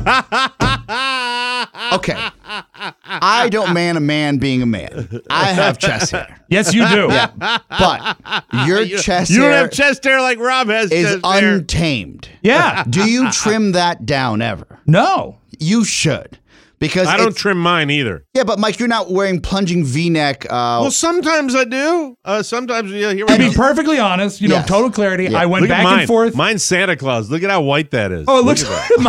Okay. I don't man a man being a man. I have chest hair. Yes, you do. Yeah. But your chest hair... You don't have chest hair like Rob has is untamed. Yeah. Do you trim that down ever? No. You should. Because I don't trim mine either. Yeah, but Mike, you're not wearing plunging V-neck. Well, sometimes I do. Sometimes, here To be perfectly honest, total clarity, I went Look at back mine. and forth. Mine's Santa Claus. Look at how white that is. Oh, it looks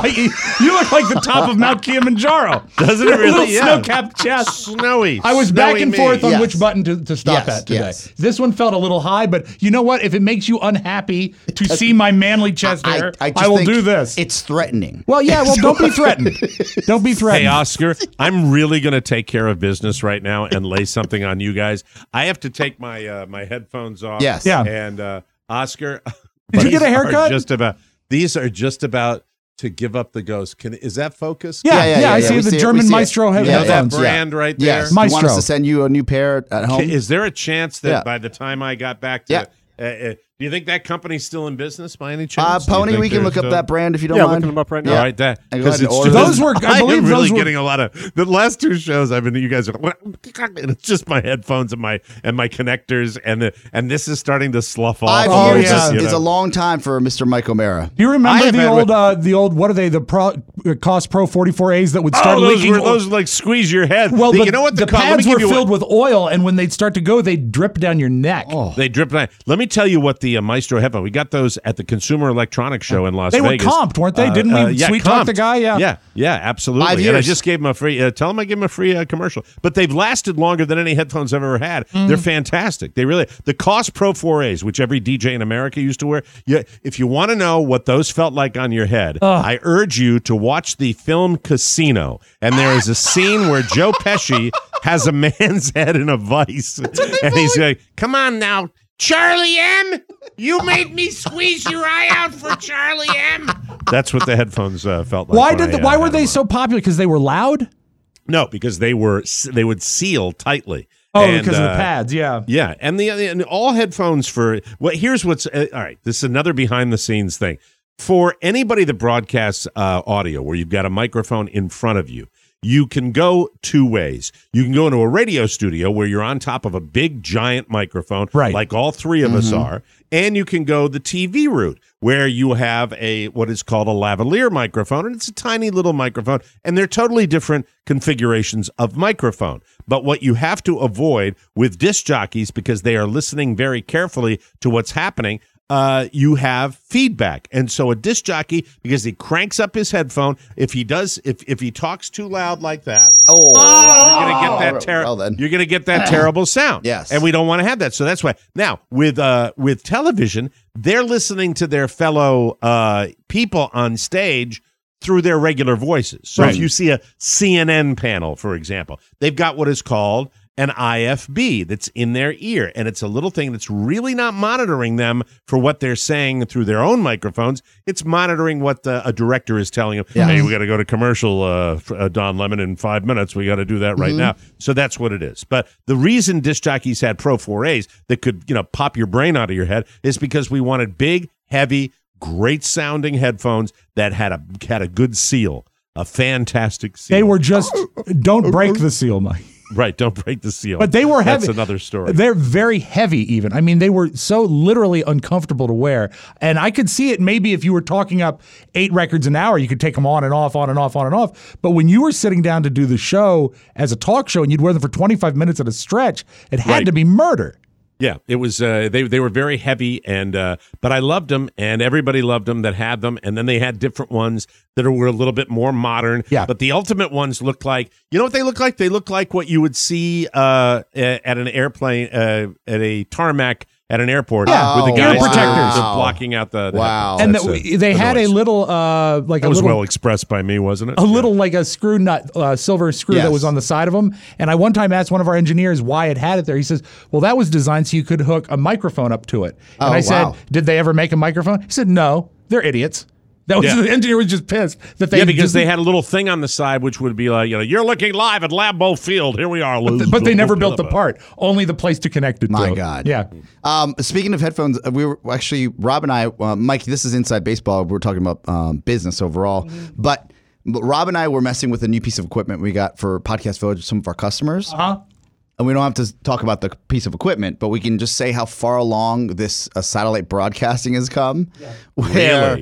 you look like the top of Mount Kilimanjaro. Doesn't it really? Little Yeah. snow-capped chest. Snowy. I was back and me. forth on Yes. which button to stop at today. Yes. This one felt a little high, but you know what? If it makes you unhappy to see my manly chest hair, I I will think do this. It's threatening. Well, yeah, don't be threatened. Don't be threatened. Hey, Oscar, I'm really going to take care of business right now and lay something on you guys. I have to take my my headphones off. Yes. Yeah. And Oscar, Did you get a haircut? These are just about to give up the ghost. Is that focus? Yeah, I see we the see it, German we see it. Maestro You know headphones. that brand right there? Yes. You want us Maestro. to send you a new pair at home? Is there a chance that Yeah. by the time I got back to do you think that company's still in business by any chance? Pony, we can look up that brand if you don't mind. looking them up right now. All right, that And go ahead and it's order just- Those were, I I believe, am really those were. getting a lot of the last two shows. I've been. You guys are, and it's just my headphones and my connectors, and this is starting to slough off. 5 Oh, years yeah. is a long time for Mr. Mike O'Mara. Do you I remember have had the old? What are they? The Cost Pro 44As that would start those leaking. were those like squeeze your head. Well, you know what the let me pads give were you filled with oil, and when they'd start to go, they'd drip down your neck. They drip down. Let me tell you what the Maestro headphone. We got those at the Consumer Electronics Show in Las They were Vegas. comped, weren't they? Didn't we sweet talk the guy? Yeah. Yeah, absolutely. 5 And I years. just gave him a free. Tell him I gave him a free commercial. But they've lasted longer than any headphones I've ever had. They're fantastic. They really. The Cost Pro 4As, which every DJ in America used to wear. If you want to know what those felt like on your head, I urge you to watch the film Casino. And there is a scene where Joe Pesci has a man's head in a vice, and he's like, "Come on now." Charlie M, you made me squeeze your eye out for Charlie M. That's what the headphones felt like. Why were they so popular? Because they were loud? No, because they would seal tightly. Oh, And, because of the pads, yeah. Yeah, and and all headphones for here's what's all right. This is another behind the scenes thing for anybody that broadcasts audio, where you've got a microphone in front of you. You can go two ways. You can go into a radio studio where you're on top of a big, giant microphone, right, like all three of us are, and you can go the TV route where you have what is called a lavalier microphone, and it's a tiny little microphone, and they're totally different configurations of microphone. But what you have to avoid with disc jockeys, because they are listening very carefully to what's happening, you have feedback. And so a disc jockey, because he cranks up his headphone, if he talks too loud like that, you're gonna get that terrible sound. Yes. And we don't want to have that. So that's why now with television, they're listening to their fellow people on stage through their regular voices. So if you see a CNN panel, for example, they've got what is called an IFB that's in their ear, and it's a little thing that's really not monitoring them for what they're saying through their own microphones. It's monitoring what a director is telling them. Hey, we got to go to commercial, Don Lemon, in 5 minutes. We got to do that right now. So that's what it is. But the reason disc jockeys had Pro 4As that could pop your brain out of your head is because we wanted big, heavy, great sounding headphones that had a good seal, a fantastic seal. They were just don't break the seal, Mike. Right, don't break the seal. But they were heavy. That's another story. They're very heavy even. I mean, they were so literally uncomfortable to wear. And I could see it maybe if you were talking up 8 records an hour, you could take them on and off, on and off, on and off. But when you were sitting down to do the show as a talk show and you'd wear them for 25 minutes at a stretch, it had to be murder. Yeah, it was. They were very heavy, and but I loved them, and everybody loved them that had them. And then they had different ones that were a little bit more modern. Yeah, but the ultimate ones looked like, you know what they look like? They look like what you would see at an airplane, at a tarmac at an airport with the guys ear protectors blocking out the and they had a little that was well expressed by me, wasn't it? A little like a screw nut, silver screw that was on the side of them. And I one time asked one of our engineers why it had it there. He says, well, that was designed so you could hook a microphone up to it. And I said, did they ever make a microphone? He said, no, they're idiots. That was the engineer was just pissed that they because they had a little thing on the side which would be like, you're looking live at Lambeau Field. Here we are. But they never built the part. Only the place to connect it to. My God. Yeah. Speaking of headphones, we were actually, Rob and I, Mike, this is Inside Baseball. We're talking about business overall. But Rob and I were messing with a new piece of equipment we got for Podcast Village with some of our customers. And we don't have to talk about the piece of equipment, but we can just say how far along this satellite broadcasting has come. Really?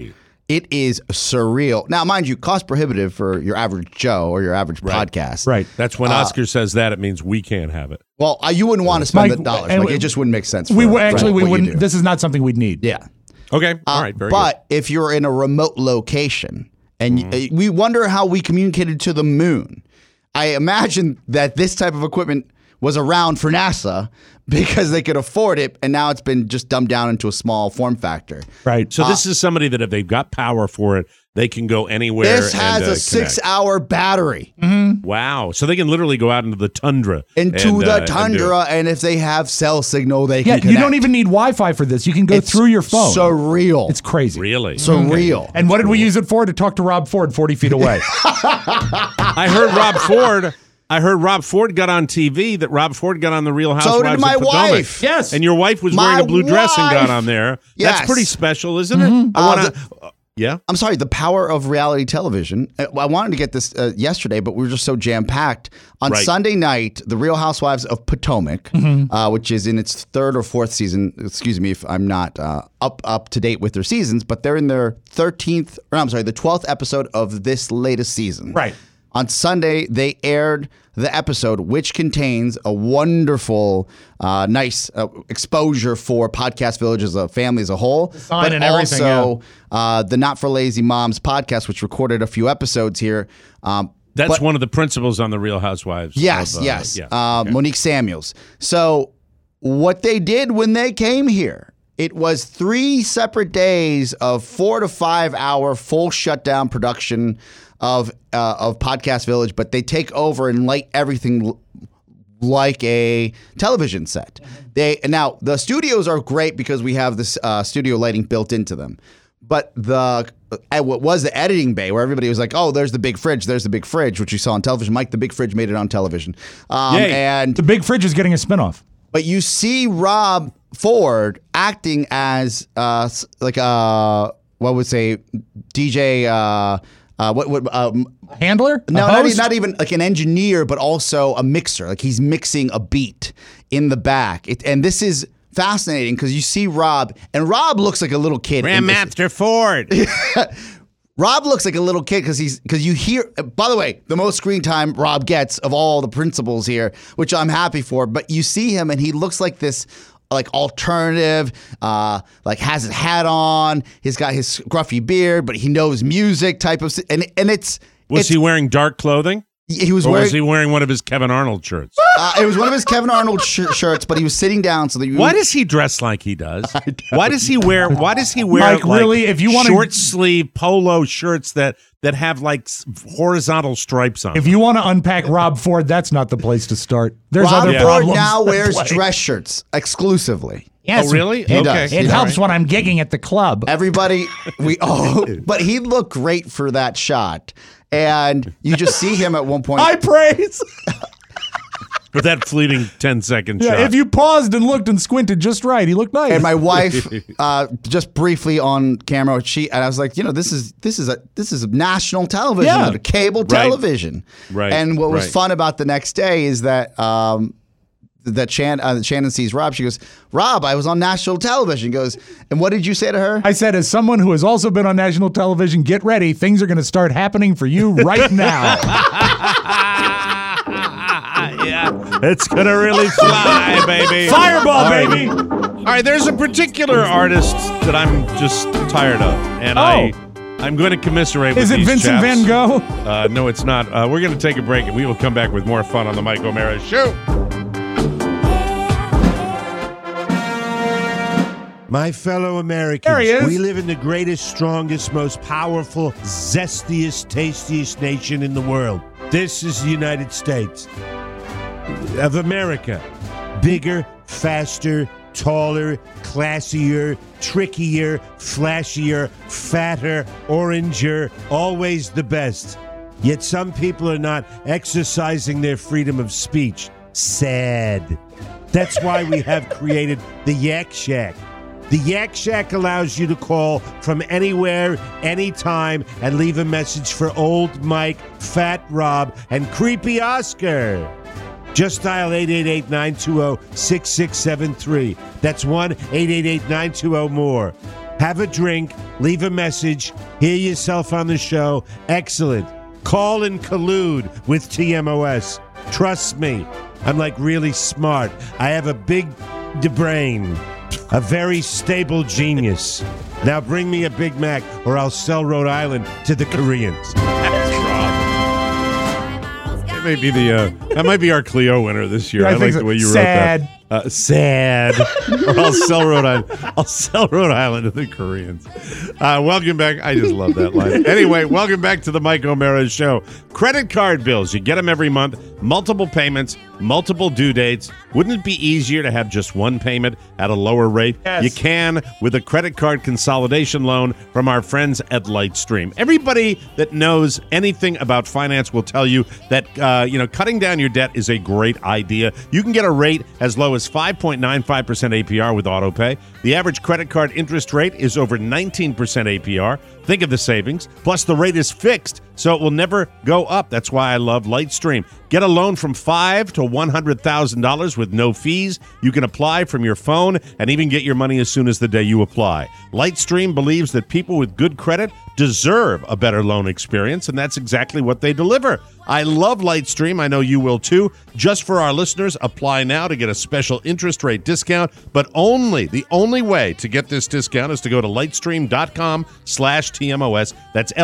It is surreal. Now, mind you, cost prohibitive for your average Joe or your average podcast. Right. That's when Oscar says that, it means we can't have it. Well, you wouldn't want to spend Mike, the dollars. and Like, it just wouldn't make sense. We for we what you wouldn't. do. This is not something we'd need. Yeah. Okay. All right. Very but if you're in a remote location and we wonder how we communicated to the moon, I imagine that this type of equipment was around for NASA because they could afford it, and now it's been just dumbed down into a small form factor. Right. So this is somebody that if they've got power for it, they can go anywhere. This has a 6-hour battery. Wow. So they can literally go out into the tundra. And if they have cell signal, they can you connect. don't even need Wi-Fi for this. You can go through your phone. Surreal. It's crazy. Really? Surreal. And what did we use it for? To talk to Rob Ford 40 feet away. I heard Rob Ford got on TV, that Rob Ford got on the Real Housewives So did my of Potomac. wife. Yes. And your wife was wearing a blue dress and got on there. Yes. That's pretty special, isn't it? I want to... Yeah. I'm sorry, the power of reality television. I wanted to get this yesterday, but we were just so jam-packed. On Sunday night, The Real Housewives of Potomac, which is in its 3rd or 4th season, excuse me if I'm not up to date with their seasons, but they're in their the 12th episode of this latest season. Right. On Sunday, they aired the episode, which contains a wonderful, nice exposure for Podcast Village as a family as a whole. But and everything, also the Not for Lazy Moms podcast, which recorded a few episodes here. That's one of the principals on The Real Housewives. Yes. Monique Samuels. So what they did when they came here, it was 3 separate days of 4 to 5 hour full shutdown production of Podcast Village, but they take over and light everything like a television set. Now the studios are great because we have this studio lighting built into them, but what was the editing bay where everybody was like, "Oh, there's the big fridge, which you saw on television." Mike, the big fridge made it on television, and the big fridge is getting a spinoff. But you see Rob Ford acting as what would say DJ. Handler? No, not even like an engineer, but also a mixer. Like he's mixing a beat in the back. And this is fascinating because you see Rob, and Rob looks like a little kid. Grandmaster Ford. Rob looks like a little kid because you hear. By the way, the most screen time Rob gets of all the principals here, which I'm happy for. But you see him, and he looks like this. Like alternative, like has his hat on. He's got his scruffy beard, but he knows music type of. And it's. Was he wearing dark clothing? He was. Or was he wearing one of his Kevin Arnold shirts? It was one of his Kevin Arnold shirts, but he was sitting down so that. Why does he dress like he does? Why does he wear? Mike, like really? If you want short sleeve polo shirts that have like horizontal stripes on. If you want to unpack Rob Ford, that's not the place to start. There's Rob other Ford problems. now wears dress shirts exclusively. Yes, oh, really? It does. It helps when I'm gigging at the club. Everybody, but he looked great for that shot. And you just see him at one point. High praise. For that fleeting 10-second Yeah, shot. if you paused and looked and squinted just right, he looked nice. And my wife, just briefly on camera, and I was like, this is a national television, a cable television. Right. And what was fun about the next day is that Shannon sees Rob. She goes, "Rob, I was on national television." He goes, "And what did you say to her?" I said, as someone who has also been on national television, get ready. Things are going to start happening for you right now. Yeah, it's going to really fly, baby. Fireball, baby. All right, there's a particular artist that I'm just tired of, and I'm going to commiserate with Is it these Vincent chaps. Van Gogh? No, it's not. We're going to take a break, and we will come back with more fun on the Mike O'Mara Show. My fellow Americans, There he is. we live in the greatest, strongest, most powerful, zestiest, tastiest nation in the world. This is the United States of America. Bigger, faster, taller, classier, trickier, flashier, fatter, oranger, always the best. Yet some people are not exercising their freedom of speech. Sad. That's why we have created the Yak Shack. The Yak Shack allows you to call from anywhere, anytime, and leave a message for Old Mike, Fat Rob, and Creepy Oscar. Just dial 888-920-6673. That's 1-888-920-MORE. have a drink, leave a message, hear yourself on the show. Excellent. Call and collude with TMOS. Trust me, I'm like really smart. I have a big brain, a very stable genius. Now bring me a Big Mac or I'll sell Rhode Island to the Koreans. That may be that might be our Clio winner this year. Yeah, I like the way you wrote that. Sad. Or I'll sell Rhode Island. I'll sell Rhode Island to the Koreans. Welcome back. I just love that line. Anyway, welcome back to the Mike O'Mara Show. Credit card bills. You get them every month. Multiple payments, multiple due dates. Wouldn't it be easier to have just one payment at a lower rate? Yes. You can with a credit card consolidation loan from our friends at Lightstream. Everybody that knows anything about finance will tell you that cutting down your debt is a great idea. You can get a rate as low as 5.95% APR with AutoPay. The average credit card interest rate is over 19% APR. Think of the savings. Plus, the rate is fixed, so it will never go up. That's why I love Lightstream. Get a loan from $5,000 to $100,000 with no fees. You can apply from your phone and even get your money as soon as the day you apply. Lightstream believes that people with good credit deserve a better loan experience, and that's exactly what they deliver. I love Lightstream. I know you will too. Just for our listeners, apply now to get a special interest rate discount, but the only way to get this discount is to go to lightstream.com/TMOS. That's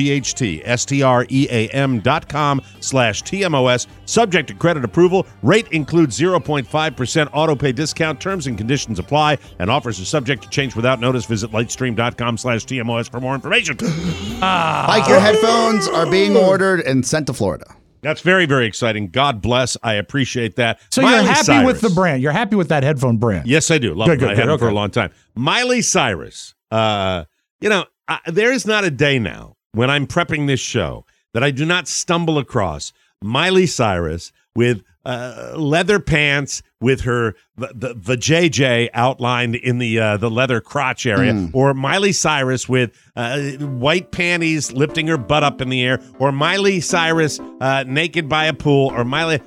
lightstream.com/TMOS. Subject to credit approval. Rate includes 0.5% autopay discount. Terms and conditions apply, and offers are subject to change without notice. Visit lightstream.com/TMOS for more information. Mike, your headphones are being ordered and sent to Florida. That's very, very exciting. God bless. I appreciate that. So Miley you're happy Cyrus. with the brand. You're happy with that headphone brand. Yes, I do. Love it. I had it for a okay. long time. Miley Cyrus. There is not a day now when I'm prepping this show that I do not stumble across Miley Cyrus with leather pants with her the JJ outlined in the leather crotch area, or Miley Cyrus with white panties lifting her butt up in the air, or Miley Cyrus naked by a pool, or Miley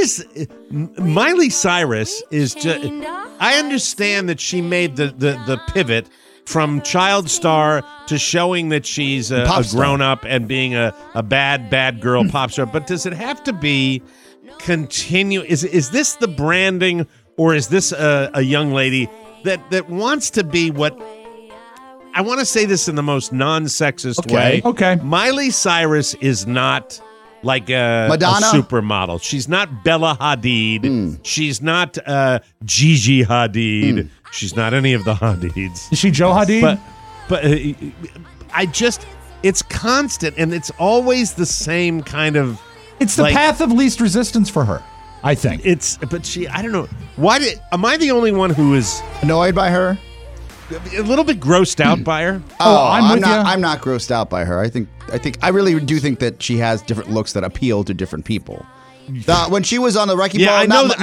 Cyrus is just. I understand that she made the pivot from child star to showing that she's a grown up and being a bad girl pop star, but does it have to be continue? Is this the branding, or is this a young lady that wants to be what? I want to say this in the most non-sexist way. Okay. Miley Cyrus is not like a supermodel. She's not Bella Hadid. She's not Gigi Hadid. She's not any of the Hadids. Is she Joe Hadid? But it's constant, and it's always the same kind of. It's the path of least resistance for her, I think. I don't know. Am I the only one who is annoyed by her? A little bit grossed out by her? I'm not grossed out by her. I really do think that she has different looks that appeal to different people. When she was on the Wrecking Ball,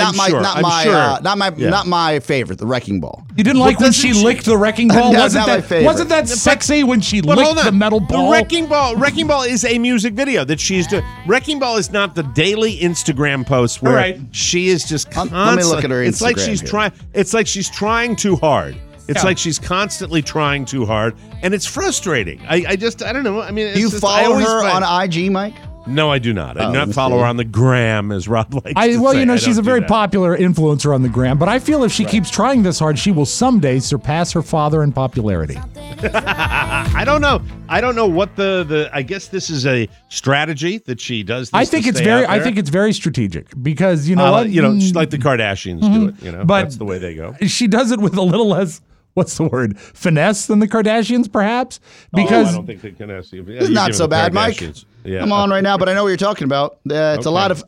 not my favorite, the Wrecking Ball. You didn't like when she licked the Wrecking Ball? Wasn't that sexy when she licked the metal ball? The Wrecking Ball is a music video that she's doing. Wrecking Ball is not the daily Instagram post where she is just constantly. Let me look at her Instagram. It's like she's trying. It's like she's trying too hard. It's like she's constantly trying too hard, and it's frustrating. I don't know. I mean, do you follow her on IG, Mike? No, I do not. I do not follow her on the gram, as Rob likes to say. She's a very popular influencer on the gram, but I feel if she keeps trying this hard, she will someday surpass her father in popularity. I don't know. I don't know what I guess this is a strategy that she does. I think it's very strategic because what? Like the Kardashians do it. But that's the way they go. She does it with a little less. What's the word? Finesse than the Kardashians, perhaps? Because I don't think the Kardashians. It's not so bad, Mike. Yeah. I'm on right now, but I know what you're talking about. It's a lot of.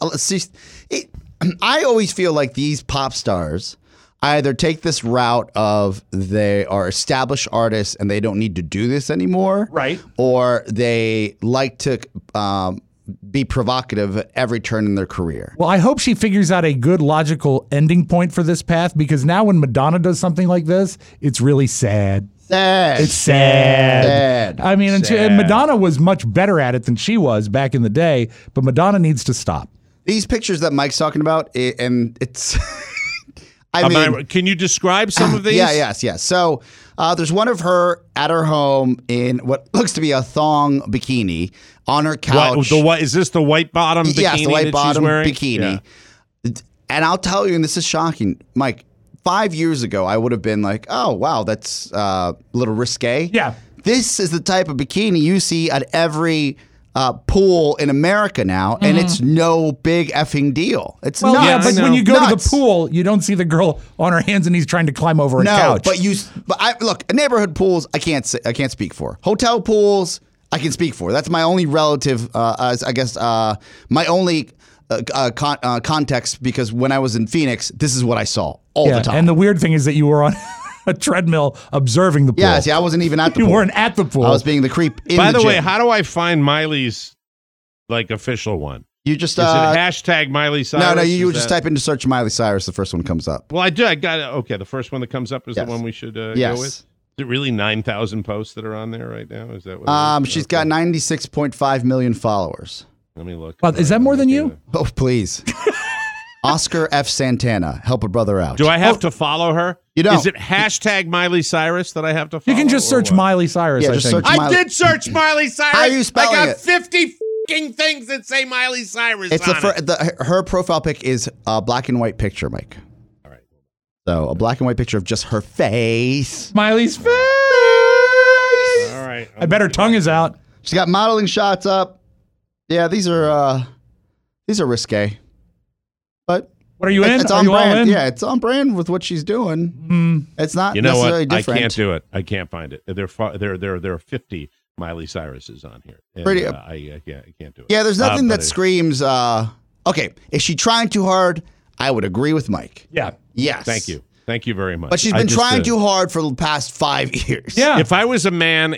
I always feel like these pop stars either take this route of they are established artists and they don't need to do this anymore, right? Or they like to be provocative at every turn in their career. Well, I hope she figures out a good logical ending point for this path, because now when Madonna does something like this, it's really sad. It's sad. I mean, and Madonna was much better at it than she was back in the day, but Madonna needs to stop. These pictures that Mike's talking about, and it's... I mean, can you describe some of these? Yes. So there's one of her at her home in what looks to be a thong bikini on her couch. Is this the white bottom bikini? Yes, the white bottom wearing? bikini. Yeah. And I'll tell you, and this is shocking, Mike, 5 years ago, I would have been like, oh, wow, that's a little risque. Yeah. This is the type of bikini you see at every pool in America now, and it's no big effing deal. It's nuts. Yeah, but when you go to the pool, you don't see the girl on her hands and knees trying to climb over a couch. Look, neighborhood pools, I can't speak for. Hotel pools, I can speak for. That's my only relative, my only context, because when I was in Phoenix, this is what I saw all the time. And the weird thing is that you were on a treadmill observing the pool. Yeah, see, I wasn't even at the pool. You weren't at the pool. I was being the creep in By the way, gym. how do I find Miley's official one? You just is it hashtag Miley Cyrus? No, you just type into search Miley Cyrus. The first one comes up. Well, I do. I got it. Okay, the first one that comes up is the one we should go with. Is it really 9,000 posts that are on there right now? Is that what? She's got 96.5 million followers. Let me look. Well, is that more than you? Oh, please. Oscar F. Santana, help a brother out. Do I have to follow her? You don't. Is it hashtag Miley Cyrus that I have to follow? You can just search Miley Cyrus. Yeah, I just think. search I did search Miley Cyrus. How are you spelling I got it? 50 fucking things that say Miley Cyrus It's on it. her profile pic is a black and white picture, Mike. All right. So a black and white picture of just her face. Miley's face. All right. I bet her tongue is out. She's got modeling shots up. Yeah, these are risque. But what are you in? It's Are on you all brand. in? Yeah, it's on brand with what she's doing. It's not You know necessarily what? different. I can't do it. I can't find it. There are 50 Miley Cyruses on here. And, I can't do it. Yeah, there's nothing that screams. Okay, is she trying too hard? I would agree with Mike. Yeah. Yes. Thank you very much. But she's been trying too hard for the past 5 years. Yeah. If I was a man,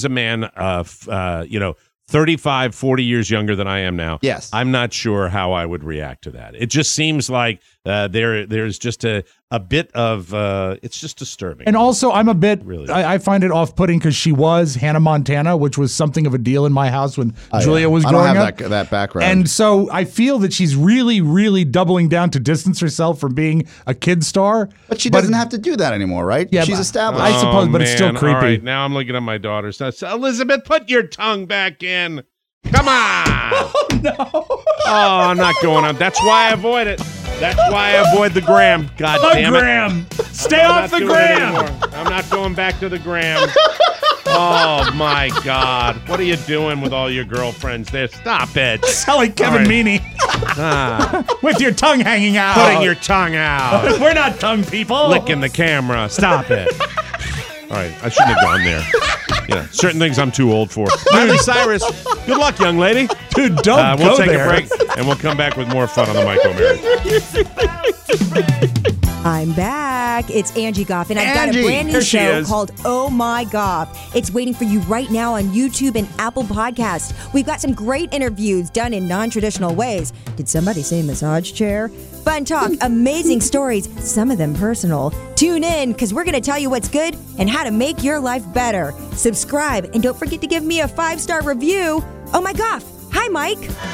35, 40 years younger than I am now. Yes. I'm not sure how I would react to that. It just seems like there's just a bit of it's just disturbing. And also, I'm a bit, Really? I find it off-putting because she was Hannah Montana, which was something of a deal in my house when Julia was growing I don't up. have that background. And so I feel that she's really, really doubling down to distance herself from being a kid star. But she doesn't have to do that anymore, right? Yeah, she's but- established. I suppose, but it's still Man. creepy. All right, now I'm looking at my daughter. So, Elizabeth, put your tongue back in. Come on. Oh, no. Oh, I'm not going on. That's why I avoid it. That's why I avoid the gram. God damn it. gram. Stay I'm off not the doing it gram. anymore. I'm not going back to the gram. Oh, my God. What are you doing with all your girlfriends there? Stop it. Sound like Kevin All right. Meaney. With your tongue hanging out. Putting your tongue out. We're not tongue people. Licking the camera. Stop it. All right, I shouldn't have gone there. Yeah, certain things I'm too old for. Miley Cyrus, good luck, young lady. Dude, don't We'll go take there. a break, and we'll come back with more fun on the Mike O'Mara. I'm back. It's Angie Goff, and I've got a Angie, brand new here she show is. called Oh My Goff. It's waiting for you right now on YouTube and Apple Podcasts. We've got some great interviews done in non-traditional ways. Did somebody say massage chair? Fun talk, amazing stories, some of them personal. Tune in, because we're going to tell you what's good and how to make your life better. Subscribe, and don't forget to give me a 5-star review. Oh My Goff. Hi, Mike.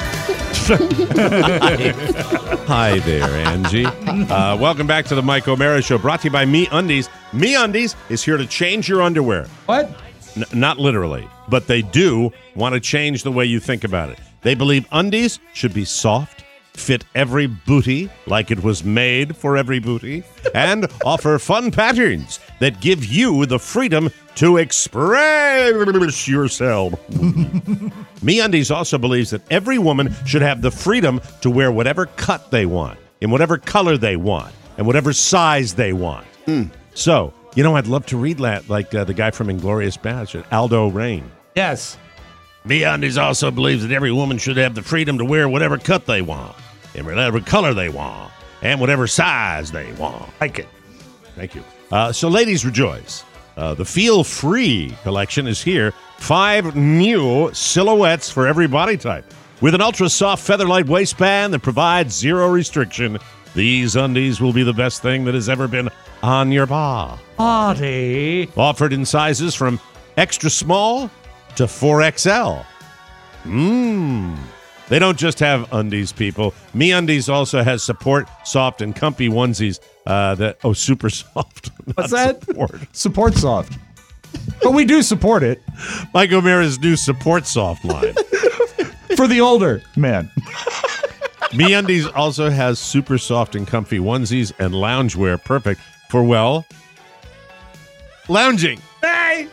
Hi there, Angie. Welcome back to the Mike O'Mara Show, brought to you by MeUndies. MeUndies is here to change your underwear. What? Not literally, but they do want to change the way you think about it. They believe undies should be soft, fit every booty like it was made for every booty, and offer fun patterns that give you the freedom to express yourself. MeUndies also believes that every woman should have the freedom to wear whatever cut they want, in whatever color they want, and whatever size they want. So, I'd love to read that, like the guy from Inglourious Basterds, Aldo Rain. Yes. MeUndies also believes that every woman should have the freedom to wear whatever cut they want, in whatever color they want, and whatever size they want. Like it. Thank you. So, ladies, rejoice. The Feel Free collection is here. 5 new silhouettes for every body type. With an ultra-soft feather-light waistband that provides zero restriction, these undies will be the best thing that has ever been on your body. Offered in sizes from extra small to 4XL. They don't just have undies, people. MeUndies also has support, soft, and comfy onesies super soft. What's that? Support. Support soft. But we do support it. Mike O'Mara's new support soft line. For the older man. MeUndies also has super soft and comfy onesies and loungewear perfect for, well, lounging. Hey!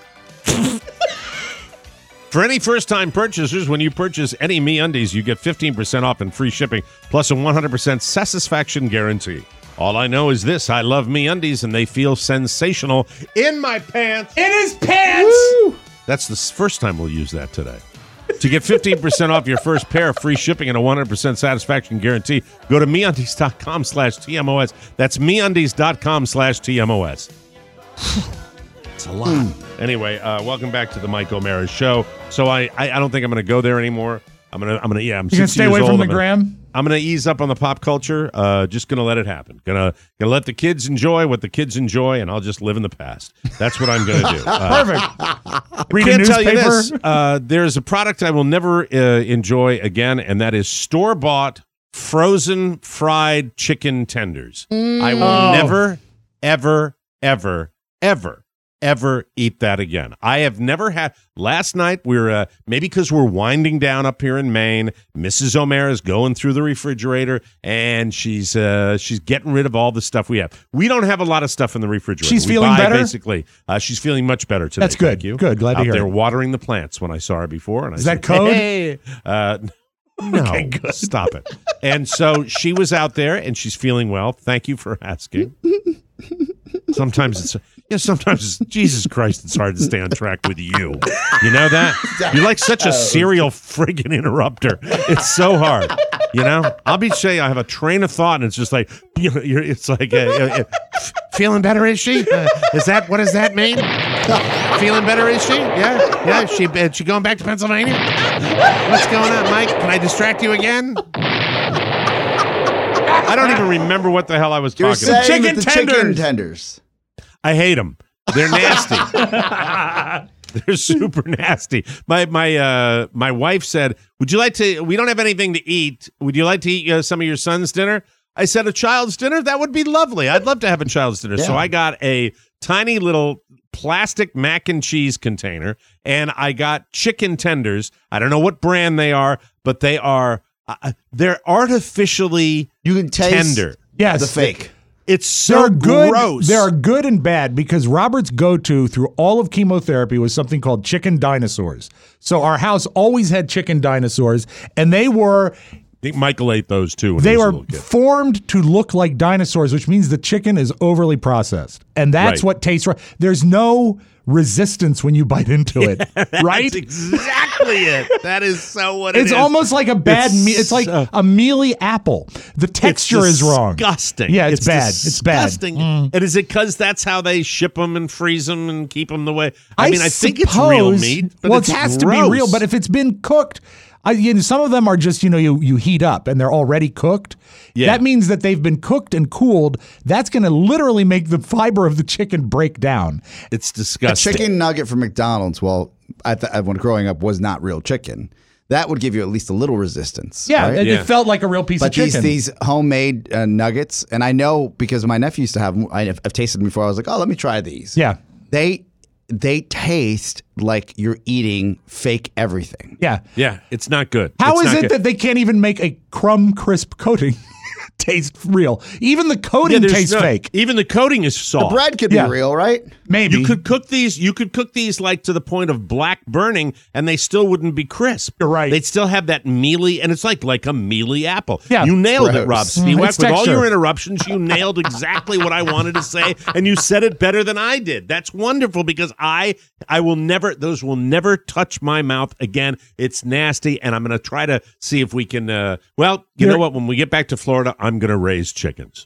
For any first-time purchasers, when you purchase any MeUndies, you get 15% off and free shipping, plus a 100% satisfaction guarantee. All I know is this: I love MeUndies, and they feel sensational in my pants. In his pants! Woo! That's the first time we'll use that today. To get 15% off your first pair, free shipping, and a 100% satisfaction guarantee, go to MeUndies.com/TMOS. That's MeUndies.com/TMOS. It's a lot. Anyway, welcome back to the Mike O'Mara Show. So I don't think I'm going to go there anymore. I'm You're gonna stay away from the gram? I'm going to ease up on the pop culture. Just going to let it happen. Gonna let the kids enjoy what the kids enjoy, and I'll just live in the past. That's what I'm going to do. Perfect. Read Can't a tell you newspaper? this. There's a product I will never enjoy again, and that is store-bought frozen fried chicken tenders. I will never, ever, ever, ever, ever eat that again. I have never had. Last night, we're maybe because we're winding down up here in Maine, Mrs. O'Mara's going through the refrigerator, and she's getting rid of all the stuff we have. We don't have a lot of stuff in the refrigerator. She's feeling better? Basically, she's feeling much better today. That's good. Thank you. Good. Glad to Out hear there it. watering the plants when I saw her before. And Is I that said, code? Hey. No, Okay, good. Stop it. And so she was out there, and she's feeling well. Thank you for asking. Sometimes it's Jesus Christ, it's hard to stay on track with you. You know that? You're like such a serial friggin' interrupter. It's so hard. You know? I'll be saying I have a train of thought, and it's just like, it's like, feeling better, is she? What does that mean? Feeling better, is she? Yeah. She going back to Pennsylvania? What's going on, Mike? Can I distract you again? I don't even remember what the hell I was talking about. Chicken tenders. I hate them. They're nasty. They're super nasty. My wife said, "Would you like to? We don't have anything to eat. Would you like to eat some of your son's dinner?" I said, "A child's dinner? That would be lovely. I'd love to have a child's dinner." Yeah. So I got a tiny little plastic mac and cheese container, and I got chicken tenders. I don't know what brand they are, but they are they're artificially You can taste tender. Yes. the fake. It's so gross. There are good and bad because Robert's go-to through all of chemotherapy was something called chicken dinosaurs. So our house always had chicken dinosaurs, and they were I think Michael ate those too. When they he was a were little kid. formed to look like dinosaurs, which means the chicken is overly processed, and that's Right. what tastes right. There's no resistance when you bite into it, right? That's exactly it. That is so what it It's is. almost like a bad meal. It's like so- a mealy apple. The texture is wrong. Disgusting. Yeah, it's bad. It's bad. Disgusting. And is it because that's how they ship them and freeze them and keep them the way? I mean, I think it's real suppose- meat. But well, it's it has to be gross. real. But if it's been cooked, some of them are just you heat up and they're already cooked. Yeah. That means that they've been cooked and cooled. That's going to literally make the fiber of the chicken break down. It's A disgusting. chicken nugget from McDonald's, when growing up, was not real chicken. That would give you at least a little resistance. Yeah, right? it felt like a real piece But of chicken. these homemade nuggets, and I know because my nephew used to have them, I've tasted them before. I was like, oh, let me try these. Yeah. They taste like you're eating fake everything. Yeah. Yeah, it's not good. How It's is not it good. that they can't even make a crumb crisp coating taste real? Even the coating there's tastes fake. Even the coating is The soft. bread could Yeah. be real, right? Maybe. You could cook these like to the point of black burning, and they still wouldn't be crisp. You're right. They'd still have that mealy, and it's like a mealy apple. Yeah. You nailed it, Rob Gross. Spiewak. It's With all texture. your interruptions, you nailed exactly what I wanted to say, and you said it better than I did. That's wonderful because I will never, those will never touch my mouth again. It's nasty, and I'm going to try to see if we can, you know what? When we get back to Florida, I'm going to raise chickens.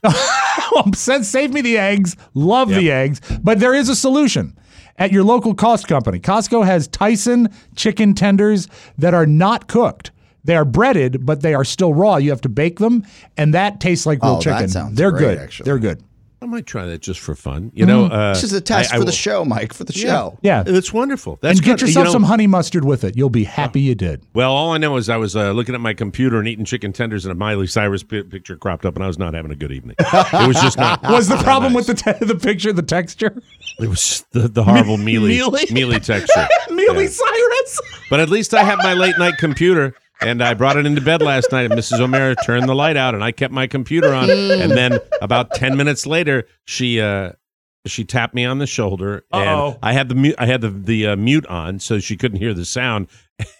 Save me the eggs. Love the eggs. But there is a solution. At your local cost company, Costco has Tyson chicken tenders that are not cooked. They are breaded, but they are still raw. You have to bake them, and that tastes like real Oh, that chicken. sounds They're great, good. actually. They're good. might try that just for fun. You know, This is a test for the show, Mike, for the show. Yeah. It's wonderful. That's and get good. yourself some honey mustard with it. You'll be happy you did. Well, all I know is I was looking at my computer and eating chicken tenders, and a Miley Cyrus picture cropped up, and I was not having a good evening. It was just not. Was the problem nice. with the picture, the texture? It was the horrible mealy texture. Mealy Cyrus. But at least I have my late night computer, and I brought it into bed last night, and Mrs. O'Mara turned the light out, and I kept my computer on. And then about 10 minutes later, she tapped me on the shoulder, and I had the mute on, so she couldn't hear the sound.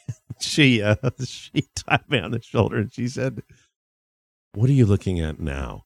She tapped me on the shoulder, and she said, "What are you looking at now?"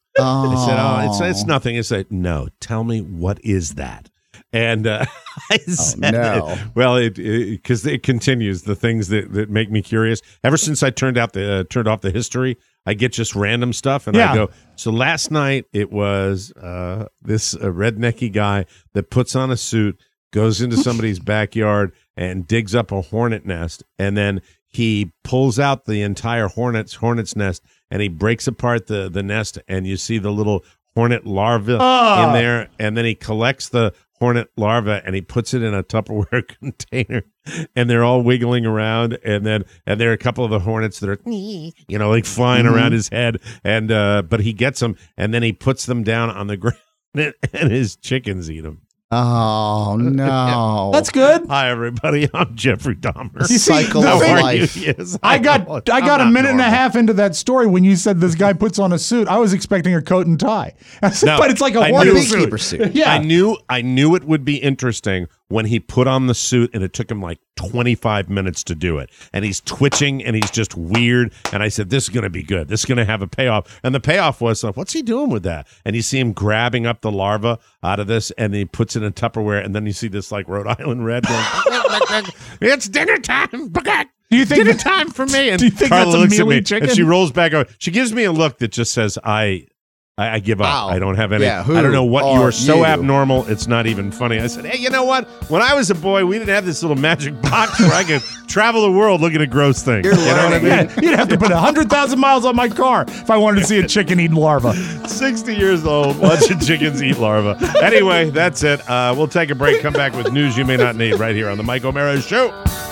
I said, it's nothing. I said, "No, tell me, what is that?" And I said, well, because it continues, the things that make me curious. Ever since I turned off the history, I get just random stuff, and I go, so last night it was this rednecky guy that puts on a suit, goes into somebody's backyard, and digs up a hornet nest, and then he pulls out the entire hornet's nest, and he breaks apart the nest, and you see the little hornet larva in there, and then he collects the hornet larva and he puts it in a Tupperware container, and they're all wiggling around, and there are a couple of the hornets that are like flying around his head, and but he gets them, and then he puts them down on the ground, and his chickens eat them. Oh no, that's good. Hi everybody, I'm Jeffrey Dahmer. Cycle of life. Yes, I got a minute and a half into that story when you said this guy puts on a suit. I was expecting a coat and tie, but it's like a hornet suit. Yeah, I knew it would be interesting when he put on the suit, and it took him like 25 minutes to do it. And he's twitching, and he's just weird. And I said, this is going to be good. This is going to have a payoff. And the payoff was, what's he doing with that? And you see him grabbing up the larva out of this, and he puts it in Tupperware, and then you see this like Rhode Island red going, it's dinner time. Do you think dinner time for me? And do you think Carla that's a looks at mealy me, chicken? and she rolls back over. She gives me a look that just says, I give up. Wow. I don't have any. Yeah, I don't know what you are so you? abnormal. It's not even funny. I said, hey, you know what? When I was a boy, we didn't have this little magic box where I could travel the world looking at gross things. You're learning. Yeah, you'd have to put 100,000 miles on my car if I wanted to see a chicken eating larva. 60 years old, watching chickens eat larva. Anyway, that's it. We'll take a break. Come back with news you may not need right here on the Mike O'Mara Show.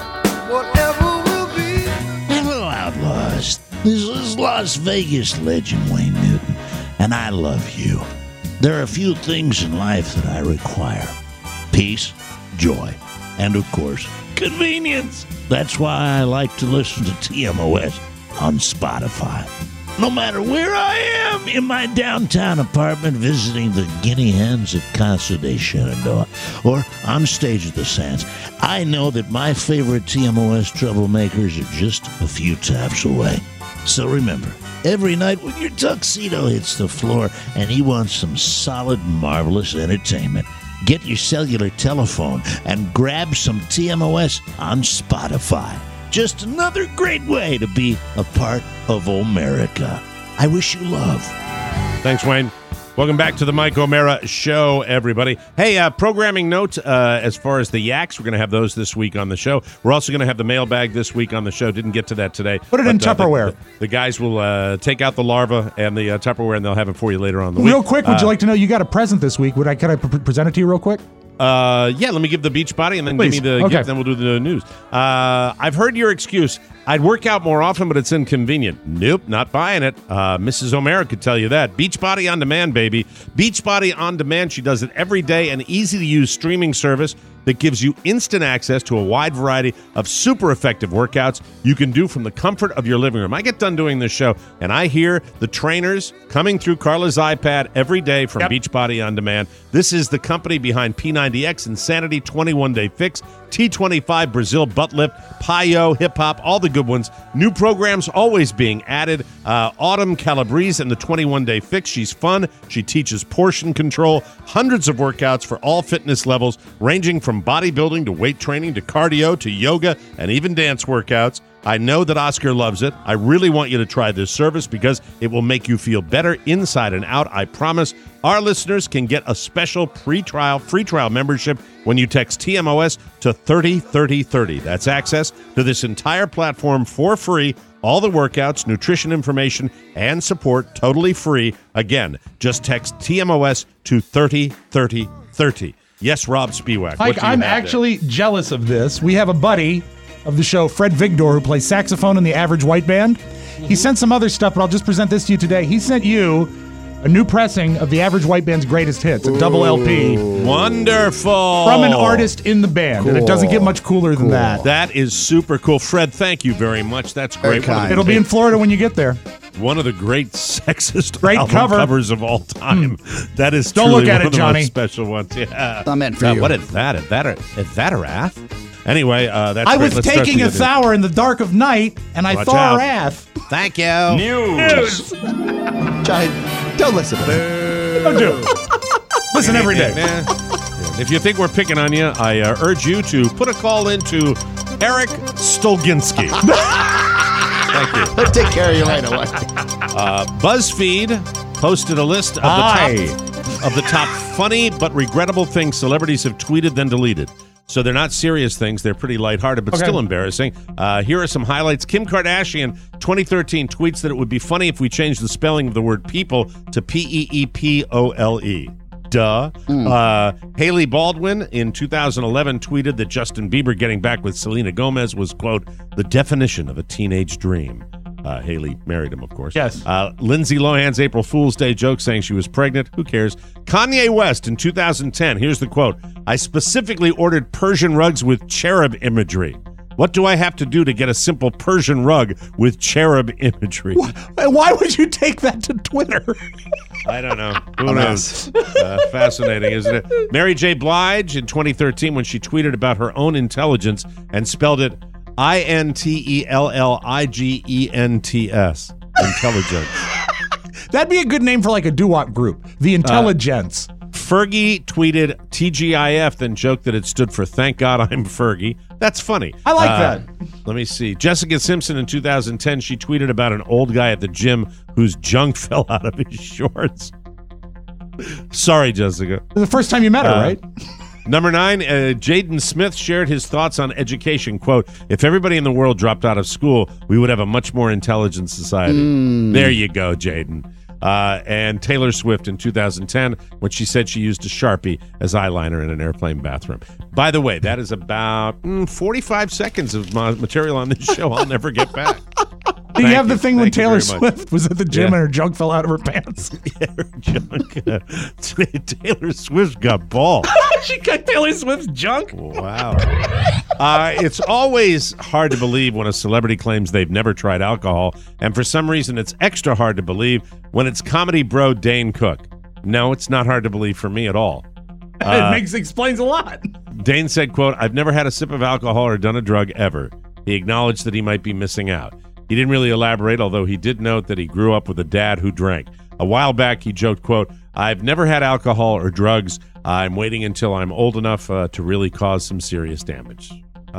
Whatever will be. Hello, Outlaws. This is Las Vegas legend Wayne Newton, and I love you. There are a few things in life that I require. Peace, joy, and of course, convenience. That's why I like to listen to TMOS on Spotify. No matter where I am, in my downtown apartment visiting the guinea hens at Casa de Shenandoah, or on stage at the Sands, I know that my favorite TMOS troublemakers are just a few taps away. So remember, every night when your tuxedo hits the floor and you want some solid, marvelous entertainment, get your cellular telephone and grab some TMOS on Spotify. Just another great way to be a part of America. I wish you love. Thanks, Wayne. Welcome back to the Mike O'Mara Show, everybody. Hey, programming note, as far as the yaks, we're going to have those this week on the show. We're also going to have the mailbag this week on the show. Didn't get to that today. Put it in Tupperware. The guys will take out the larva and the Tupperware, and they'll have it for you later on in the week. Real quick, would you like to know you got a present this week? Could I present it to you real quick? Yeah, let me give the beach body and then Please. give me the gift, then we'll do the news. I've heard your excuse. I'd work out more often, but it's inconvenient. Nope, not buying it. Mrs. O'Mara could tell you that. Beachbody On Demand, baby. Beachbody On Demand. She does it every day. An easy-to-use streaming service that gives you instant access to a wide variety of super effective workouts you can do from the comfort of your living room. I get done doing this show, and I hear the trainers coming through Carla's iPad every day from Beachbody On Demand. This is the company behind P90X, Insanity 21-Day Fix, T25 Brazil Butt Lift, PiYo, Hip Hop, all the good ones. New programs always being added. Autumn Calabrese and the 21-Day Fix. She's fun. She teaches portion control. Hundreds of workouts for all fitness levels, ranging from bodybuilding to weight training to cardio to yoga and even dance workouts. I know that Oscar loves it. I really want you to try this service because it will make you feel better inside and out. I promise. Our listeners can get a special free trial membership when you text TMOS to 303030. That's access to this entire platform for free All the workouts, nutrition information, and support totally free. Again, just text TMOS to 303030. Yes, Rob Spiewak. Mike, I'm actually jealous of this. We have a buddy of the show, Fred Vigdor, who plays saxophone in the Average White Band. He sent some other stuff, but I'll just present this to you today. He sent you a new pressing of the Average White Band's greatest hits, a double LP. Wonderful. From an artist in the band. Cool. And it doesn't get much cooler than that. That is super cool. Fred, thank you very much. That's great. It'll be in Florida when you get there. One of the great sexist great album covers of all time. That is Don't truly look at one it, of the Johnny. most special ones. Yeah. Not meant for you. What is that? Is that a wrath? Anyway, that's I great. was taking a shower in the dark of night, and I saw a wrath. Thank you. News. Johnny, don't listen to this. Don't do it. Listen every day. If you think we're picking on you, I urge you to put a call into Eric Stolginski. Thank you. He'll take care of you right away. BuzzFeed posted a list of the top funny but regrettable things celebrities have tweeted then deleted. So they're not serious things. They're pretty lighthearted, but still embarrassing. Here are some highlights. Kim Kardashian, 2013, tweets that it would be funny if we changed the spelling of the word people to P-E-E-P-O-L-E. Duh. Haley Baldwin in 2011 tweeted that Justin Bieber getting back with Selena Gomez was, quote, the definition of a teenage dream. Haley married him, of course. Yes. Lindsay Lohan's April Fool's Day joke saying she was pregnant. Who cares? Kanye West in 2010. Here's the quote. I specifically ordered Persian rugs with cherub imagery. What do I have to do to get a simple Persian rug with cherub imagery? Why would you take that to Twitter? I don't know. Who knows? Fascinating, isn't it? Mary J. Blige in 2013 when she tweeted about her own intelligence and spelled it INTELLIGENTS. Intelligence. That'd be a good name for like a doo-wop group. The Intelligence. Fergie tweeted TGIF, then joked that it stood for Thank God I'm Fergie. That's funny. I like that. Let me see. Jessica Simpson in 2010, she tweeted about an old guy at the gym whose junk fell out of his shorts. Sorry, Jessica. The first time you met her, right? Number 9, Jaden Smith shared his thoughts on education. Quote, if everybody in the world dropped out of school, we would have a much more intelligent society. There you go, Jaden. And Taylor Swift in 2010 when she said she used a Sharpie as eyeliner in an airplane bathroom. By the way, that is about 45 seconds of material on this show I'll never get back. Do you have the thing when Taylor Swift was at the gym and her junk fell out of her pants? Yeah, her junk. Taylor Swift got balls. She got Taylor Swift's junk? Wow. It's always hard to believe when a celebrity claims they've never tried alcohol, and for some reason it's extra hard to believe when it's comedy bro Dane Cook. No, it's not hard to believe for me at all. It explains a lot. Dane said, quote, I've never had a sip of alcohol or done a drug ever. He acknowledged that he might be missing out. He didn't really elaborate, although he did note that he grew up with a dad who drank. A while back, he joked, quote, I've never had alcohol or drugs. I'm waiting until I'm old enough to really cause some serious damage.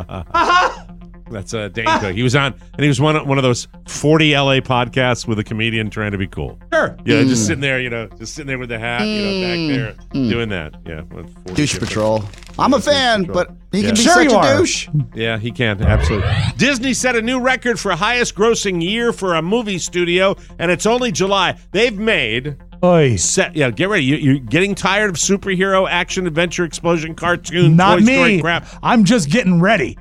That's Dane Cook. He was on, and he was one of those 40 LA podcasts with a comedian trying to be cool. Sure. Yeah, just sitting there, with the hat, back there, doing that. Yeah. Douche Patrol. I'm a fan, but he can be sure such a are. douche. Yeah, he can. Absolutely. Disney set a new record for highest grossing year for a movie studio, and it's only July. They've made... get ready. You're getting tired of superhero, action, adventure, explosion, cartoon, Not Toy me. Story crap. I'm just getting ready.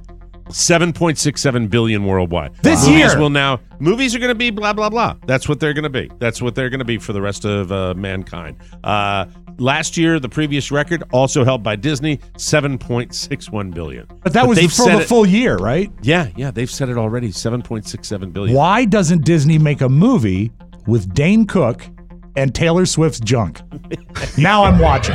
7.67 billion worldwide. This movies year. Movies are going to be blah, blah, blah. That's what they're going to be. That's what they're going to be for the rest of mankind. Last year, the previous record, also held by Disney, 7.61 billion. But that was for the full year, right? Yeah, they've said it already, 7.67 billion. Why doesn't Disney make a movie with Dane Cook and Taylor Swift's junk? Now I'm watching.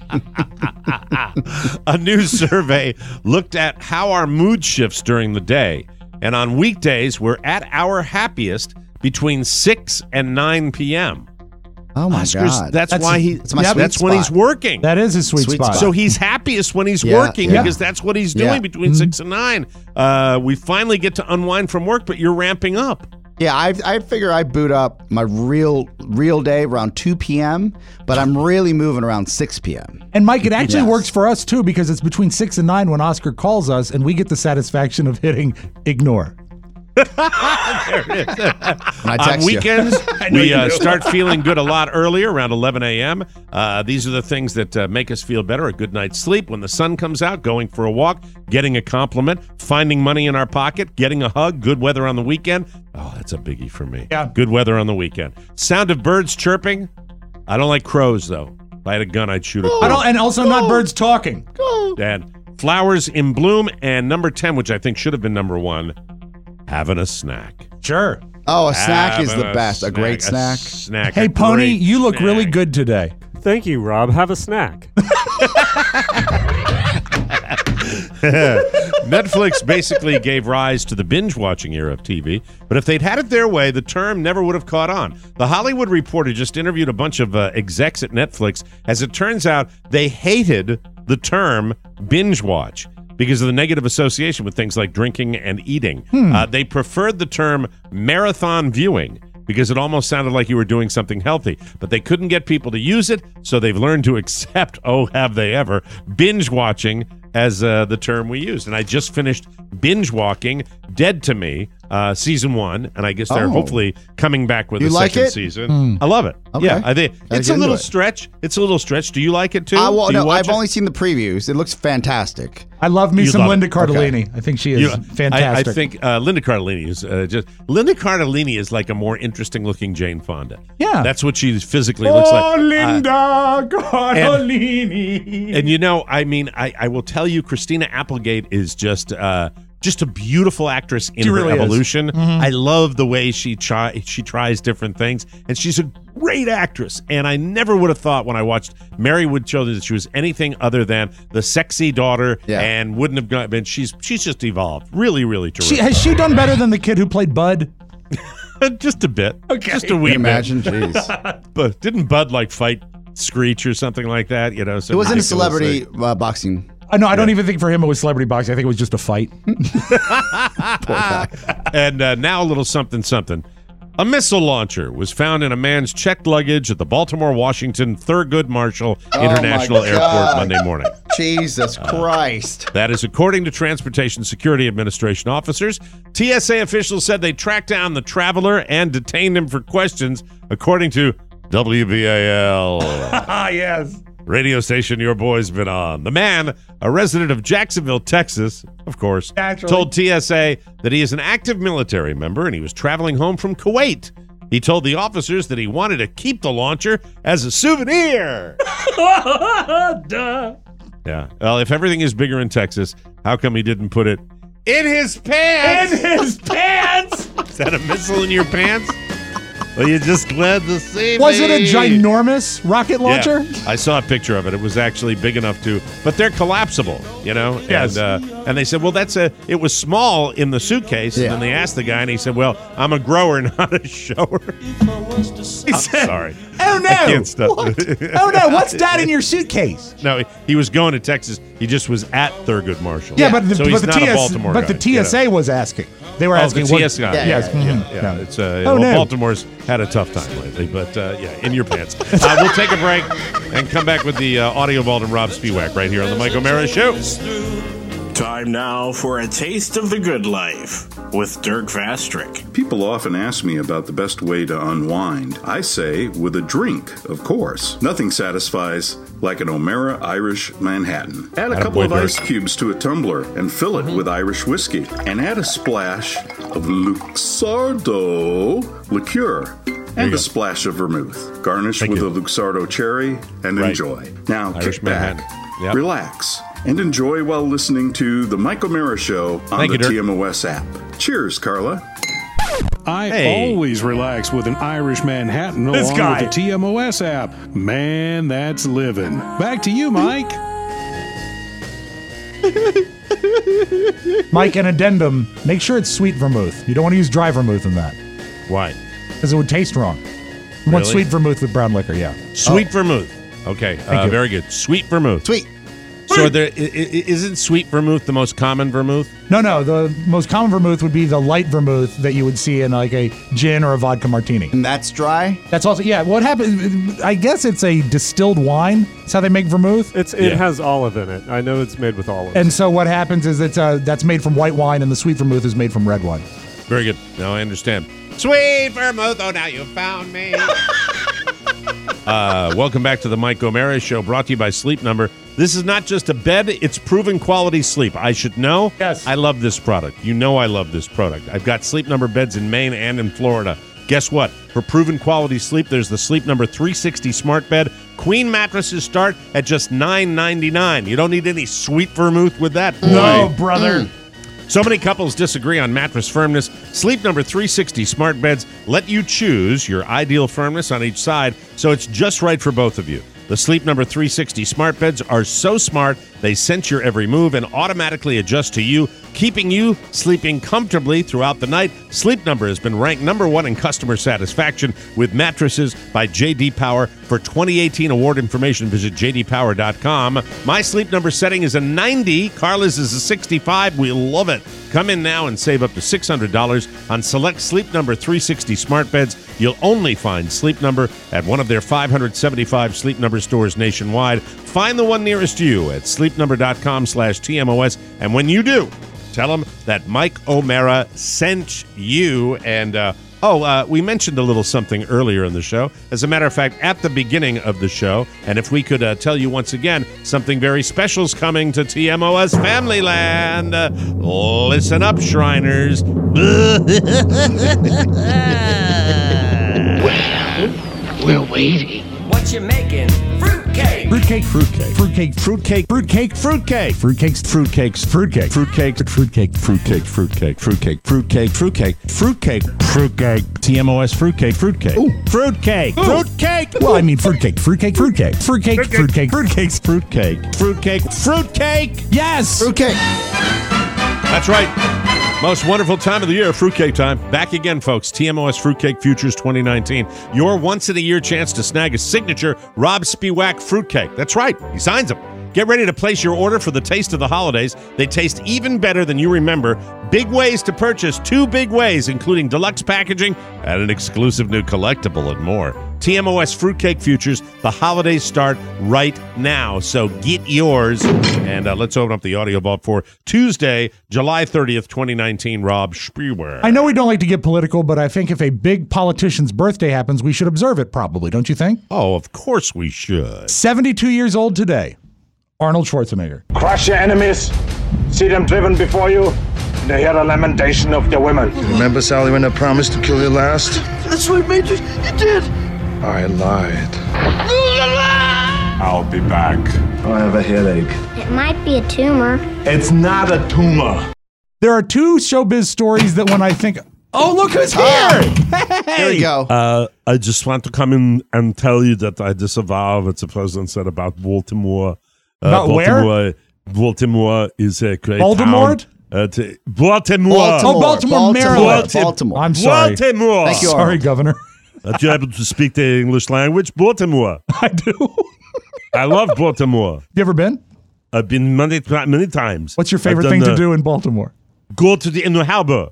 A new survey looked at how our mood shifts during the day. And on weekdays, we're at our happiest between 6 and 9 p.m. Oh, my God. That's why that's when he's working. That is his sweet spot. So he's happiest when he's working because that's what he's doing between 6 and 9. We finally get to unwind from work, but you're ramping up. Yeah, I figure I boot up my real day around 2 p.m., but I'm really moving around 6 p.m. And Mike, it actually works for us too because it's between 6 and 9 when Oscar calls us and we get the satisfaction of hitting ignore. There it is. I On text you. weekends, I know we you do. start feeling good a lot earlier, around 11 a.m. These are the things that make us feel better. A good night's sleep, when the sun comes out, going for a walk, getting a compliment, finding money in our pocket, getting a hug, good weather on the weekend. Oh, that's a biggie for me. Yeah. Good weather on the weekend. Sound of birds chirping. I don't like crows, though. If I had a gun, I'd shoot a crow. And also not birds talking. And flowers in bloom. And number 10, which I think should have been number 1, having a snack. Sure. Oh, a snack is Having the best. A great snack. Hey, Pony, you look really good today. Thank you, Rob. Have a snack. Netflix basically gave rise to the binge-watching era of TV, but if they'd had it their way, the term never would have caught on. The Hollywood Reporter just interviewed a bunch of execs at Netflix. As it turns out, they hated the term binge-watch because of the negative association with things like drinking and eating. They preferred the term marathon viewing because it almost sounded like you were doing something healthy. But they couldn't get people to use it, so they've learned to accept, oh, have they ever, binge-watching as the term we used. And I just finished binge-walking Dead to Me, season 1, and I guess they're hopefully coming back with You a like second it? season. I love it. Okay. Yeah, I think Gotta it's get a little into it. stretch. It's a little stretch. Do you like it too? Well, Do you no, watch I've it? only seen the previews. It looks fantastic. I love me You some love Linda it. Cardellini. I think she is fantastic. I think Linda Cardellini is Linda Cardellini is like a more interesting looking Jane Fonda. Yeah. That's what she physically looks like. Linda Cardellini. And you know, I mean, I will tell you, Christina Applegate is just a beautiful actress in She her really is. evolution. Mhm. I love the way she tries different things, and she's a great actress. And I never would have thought when I watched Marywood Children that she was anything other than the sexy daughter, and wouldn't have been. She's just evolved. Really, really terrific. Has she done better than the kid who played Bud? Just a bit. Okay. Just a wee Imagine, bit. jeez. But didn't Bud like fight Screech or something like that? You know, so It wasn't a ridiculous celebrity thing. boxing. No, I don't even think for him it was celebrity boxing. I think it was just a fight. And now a little something. A missile launcher was found in a man's checked luggage at the Baltimore Washington Thurgood Marshall International my Airport God. Monday morning. Jesus Christ. That is according to Transportation Security Administration officers. TSA officials said they tracked down the traveler and detained him for questions, according to WBAL. Yes. Radio station your boy's been on. The man, a resident of Jacksonville, Texas, of course, Naturally. told TSA that he is an active military member and he was traveling home from Kuwait. He told the officers that he wanted to keep the launcher as a souvenir. Duh. Yeah. Well, if everything is bigger in Texas, how come he didn't put it in his pants? In his pants. Is that a missile in your pants? Well, you're just glad to see Was me. it a ginormous rocket launcher? Yeah, I saw a picture of it. It was actually big enough to, but they're collapsible, you know. Yes. And they said, well, it was small in the suitcase. And then they asked the guy, and he said, well, I'm a grower, not a shower. I'm sorry. Oh no! I can't stop. What? Oh no! What's that in your suitcase? No, he was going to Texas. He just was at Thurgood Marshall. Yeah, but so he's the not a Baltimore guy, the TSA was asking. They were asking. the what- TSA guy. Yes. Yeah. mhm. It's Oh, no. Baltimore's had a tough time lately, but in your pants. We'll take a break and come back with the audio vault and Rob Spiewak right here on the Mike O'Mara Show. Time now for a taste of the good life with Dirk Vastrick. People often ask me about the best way to unwind. I say with a drink, of course. Nothing satisfies like an O'Mara Irish Manhattan. Add a couple of ice cubes to a tumbler and fill it with Irish whiskey. And add a splash of Luxardo liqueur and a splash of vermouth. Garnish with a Luxardo cherry and enjoy. Now Irish kick back, Manhattan. Yep. relax, and enjoy while listening to The Mike O'Mara Show on Thank the you, Dirk. TMOS app. Cheers, Carla. I always relax with an Irish Manhattan along with the TMOS app. Man, that's living. Back to you, Mike. Mike, an addendum. Make sure it's sweet vermouth. You don't want to use dry vermouth in that. Why? Because it would taste wrong. You want Really? sweet vermouth with brown liquor, yeah. Sweet vermouth. Okay, Thank you. very good. Sweet vermouth. Sweet. So isn't sweet vermouth the most common vermouth? No. The most common vermouth would be the light vermouth that you would see in like a gin or a vodka martini. And that's dry? That's also, yeah. What happens, I guess it's a distilled wine. That's how they make vermouth. It has olive in it. I know it's made with olives. And so what happens is that's made from white wine and the sweet vermouth is made from red wine. Very good. Now I understand. Sweet vermouth, oh, now you found me. Welcome back to the Mike O'Mara Show, brought to you by Sleep Number. This is not just a bed, it's proven quality sleep. I should know. Yes. I love this product. You know I love this product. I've got Sleep Number beds in Maine and in Florida. Guess what? For proven quality sleep, there's the Sleep Number 360 smart bed. Queen mattresses start at just $9.99. You don't need any sweet vermouth with that, boy. No, brother. So many couples disagree on mattress firmness. Sleep Number 360 smart beds let you choose your ideal firmness on each side, so it's just right for both of you. The Sleep Number 360 smart beds are so smart, they sense your every move and automatically adjust to you, keeping you sleeping comfortably throughout the night. Sleep Number has been ranked #1 in customer satisfaction with mattresses by J.D. Power. For 2018 award information, visit jdpower.com. My Sleep Number setting is a 90. Carla's is a 65. We love it. Come in now and save up to $600 on select Sleep Number 360 smart beds. You'll only find Sleep Number at one of their 575 Sleep Number stores nationwide. Find the one nearest you at sleepnumber.com/TMOS. And when you do, tell them that Mike O'Mara sent you. And, we mentioned a little something earlier in the show. As a matter of fact, at the beginning of the show, and if we could tell you once again, something very special is coming to TMOS Family Land. Listen up, Shriners. We're waiting. What you making? Fruitcake. Fruitcake. Fruitcake. Fruitcake. Fruitcake. Fruitcake. Fruitcake. Fruitcakes. Fruitcakes. Fruitcake. Fruitcake. Fruitcake. Fruitcake. Fruitcake. Fruitcake. Fruitcake. Fruitcake. Fruitcake. Fruitcake. TMOS fruitcake. Fruitcake. Ooh. Fruitcake. Fruitcake. Well, I mean fruitcake. Fruitcake. Fruitcake. Fruitcake. Fruitcake. Fruitcakes. Fruitcake. Fruitcake. Fruitcake. Yes. Fruitcake. That's right. Most wonderful time of the year, fruitcake time. Back again, folks. TMOS Fruitcake Futures 2019. Your once-in-a-year chance to snag a signature Rob Spiewak fruitcake. That's right. He signs them. Get ready to place your order for the taste of the holidays. They taste even better than you remember. Big ways to purchase. 2 big ways, including deluxe packaging and an exclusive new collectible and more. TMOS Fruitcake Futures. The holidays start right now, so get yours. And let's open up the audio vault for Tuesday, July 30th, 2019. Rob Spiewak. I know we don't like to get political, but I think if a big politician's birthday happens, we should observe it probably, don't you think? Oh, of course we should. 72 years old today, Arnold Schwarzenegger. Crush your enemies, see them driven before you, and hear the lamentation of their women. Remember, Sally, when I promised to kill you last? That's what made you did. I lied. I'll be back. I have a headache. It might be a tumor. It's not a tumor. There are 2 showbiz stories that when I think, oh, look who's here! Hey! Here we go. I just want to come in and tell you that I disavow what the president said about Baltimore. About Baltimore, Baltimore is a great Baltimore? town. Baltimore. Oh, Baltimore, Maryland. Baltimore. I'm sorry. Baltimore. Thank you, Sorry, Arnold. Governor. Are you able to speak the English language? Baltimore. I do. I love Baltimore. You ever been? I've been many times. What's your favorite thing to do in Baltimore? Go to the Inner Harbor.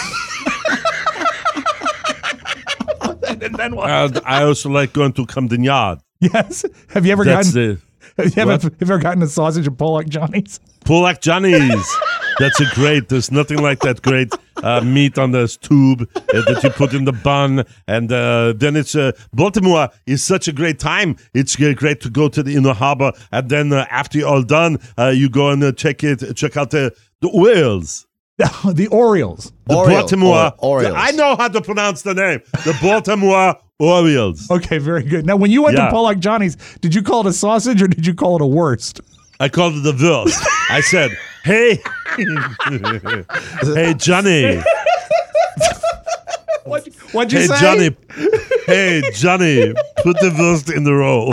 And then what? I also like going to Camden Yard. Yes. Have you ever gotten a sausage at Pollock Johnny's? Pollock Johnny's. That's a great. There's nothing like that great meat on this tube that you put in the bun, and then it's Baltimore is such a great time. It's great to go to the Inner Harbor, and then after you're all done, you go and check out the Orioles. The Orioles. The Baltimore Orioles. I know how to pronounce the name. The Baltimore Orioles. Okay, very good. Now, when you went to Pollock Johnny's, did you call it a sausage or did you call it a wurst? I called it the Wurst. I said, hey, hey, Johnny. What'd you say? Johnny. Hey, Johnny, put the Wurst in the roll.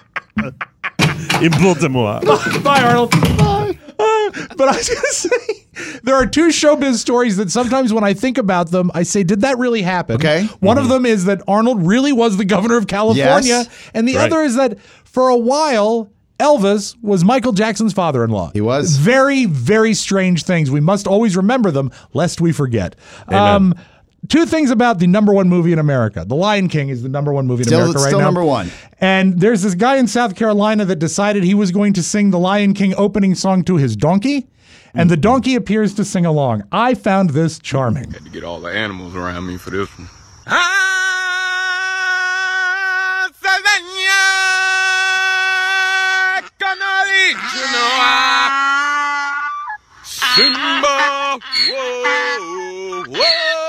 In Baltimore. Bye, Arnold. Bye. But I was going to say, there are 2 showbiz stories that sometimes when I think about them, I say, did that really happen? Okay. One of them is that Arnold really was the governor of California. Yes. And the other is that for a while, Elvis was Michael Jackson's father-in-law. He was. Very, very strange things. We must always remember them, lest we forget. Amen. 2 things about the #1 movie in America. The Lion King is the #1 movie in America right now. Still number 1. And there's this guy in South Carolina that decided he was going to sing the Lion King opening song to his donkey. and the donkey appears to sing along. I found this charming. Had to get all the animals around me for this one. Simba, whoa, whoa,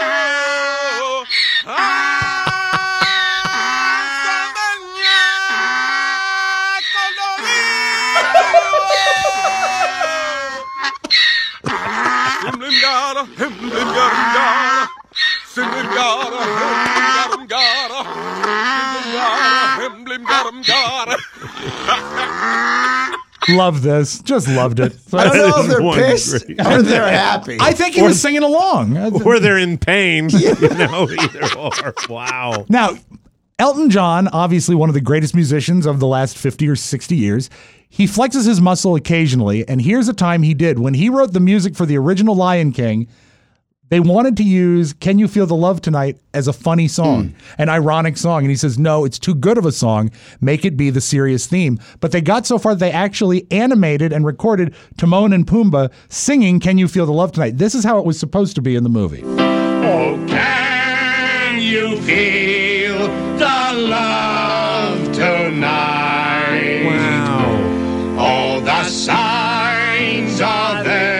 Love this. Just loved it. I don't know if they're pissed or they're happy. I think he was singing along. Or they're in pain. Either or. Wow. Now, Elton John, obviously one of the greatest musicians of the last 50 or 60 years, he flexes his muscle occasionally, and here's a time he did. When he wrote the music for the original Lion King, they wanted to use Can You Feel the Love Tonight as a funny song, an ironic song. And he says, no, it's too good of a song. Make it be the serious theme. But they got so far that they actually animated and recorded Timon and Pumbaa singing Can You Feel the Love Tonight. This is how it was supposed to be in the movie. Oh, can you feel the love tonight? Wow. All the signs are there.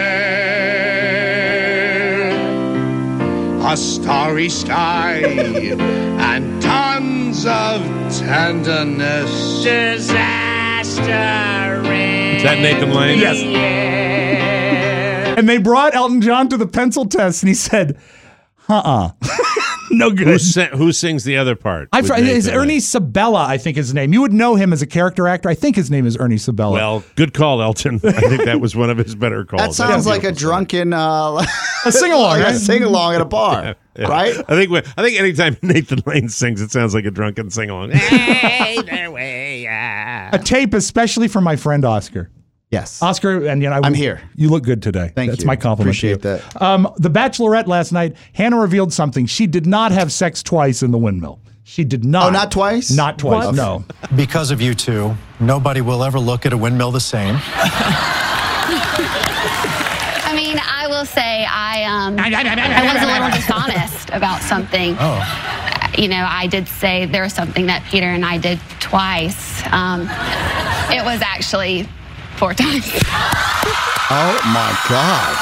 A starry sky and tons of tenderness. Disaster. Is that Nathan Lane? Yes. And they brought Elton John to the pencil test, and he said, no good. Who sings the other part? It's Ernie Sabella, I think his name. You would know him as a character actor. I think his name is Ernie Sabella. Well, good call, Elton. I think that was one of his better calls. That sounds like a drunken a sing-along, like right? a sing-along at a bar, Yeah. right? I think anytime Nathan Lane sings, it sounds like a drunken sing-along. Hey, their way, A tape especially for my friend Oscar. Yes. Oscar, and I'm here. You look good today. Thank That's you. my compliment. Appreciate to you. The Bachelorette last night, Hannah revealed something. She did not have sex twice in the windmill. She did not. Oh, not twice? Not twice, What? no. Because of you two, nobody will ever look at a windmill the same. I mean, I will say I was a little dishonest about something. Oh. You know, I did say there was something that Peter and I did twice. It was actually 4 times. Oh my God.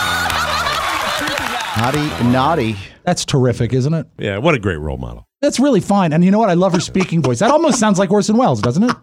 Naughty. That's terrific, isn't it? Yeah, what a great role model. That's really fine. And you know what? I love her speaking voice. That almost sounds like Orson Welles, doesn't it? 4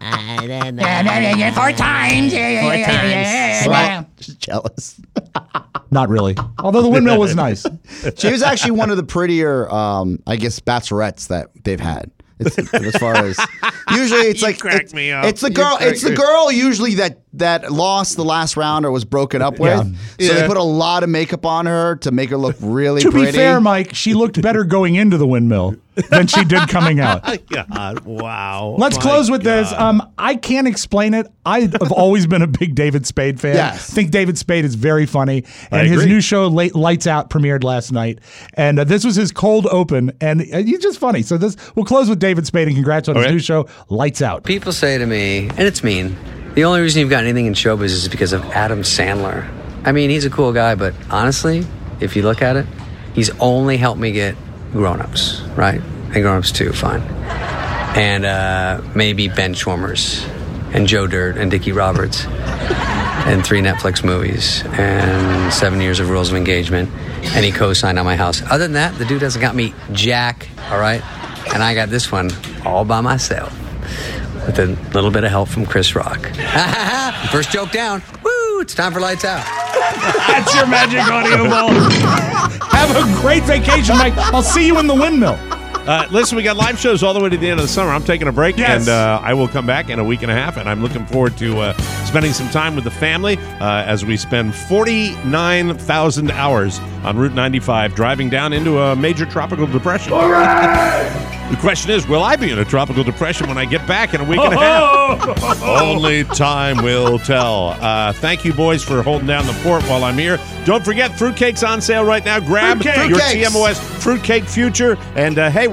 times. 4 times. Jealous. Not really. Although the windmill was nice. She was actually one of the prettier, I guess, bachelorettes that they've had. As far as usually, it's like cracked me up. It's the girl. It's the girl usually that lost the last round or was broken up with. So they put a lot of makeup on her to make her look really To pretty. be fair, Mike, she looked better going into the windmill than she did coming out. God, wow. Let's My close with God. this. I can't explain it. I have always been a big David Spade fan. Yes. I think David Spade is very funny. And his agree. new show, Lights Out, premiered last night. And this was his cold open. And he's just funny. So we'll close with David Spade and congrats on his new show, Lights Out. People say to me, and it's mean, the only reason you've got anything in showbiz is because of Adam Sandler. I mean, he's a cool guy, but honestly, if you look at it, he's only helped me get grown-ups, right? And grown-ups too, fine. And maybe Benchwarmers, and Joe Dirt, and Dickie Roberts, and 3 Netflix movies, and 7 years of Rules of Engagement, and he co-signed on my house. Other than that, the dude hasn't got me jack, all right? And I got this one all by myself, with a little bit of help from Chris Rock. First joke down. Woo, it's time for Lights Out. That's your magic audio ball. Have a great vacation, Mike. I'll see you in the windmill. Listen, we got live shows all the way to the end of the summer. I'm taking a break, and I will come back in a week and a half, and I'm looking forward to spending some time with the family as we spend 49,000 hours on Route 95 driving down into a major tropical depression. All right! The question is, will I be in a tropical depression when I get back in a week and a half? Only time will tell. Thank you, boys, for holding down the fort while I'm here. Don't forget, fruitcake's on sale right now. Grab your TMOS Fruitcake Future. And, hey, we're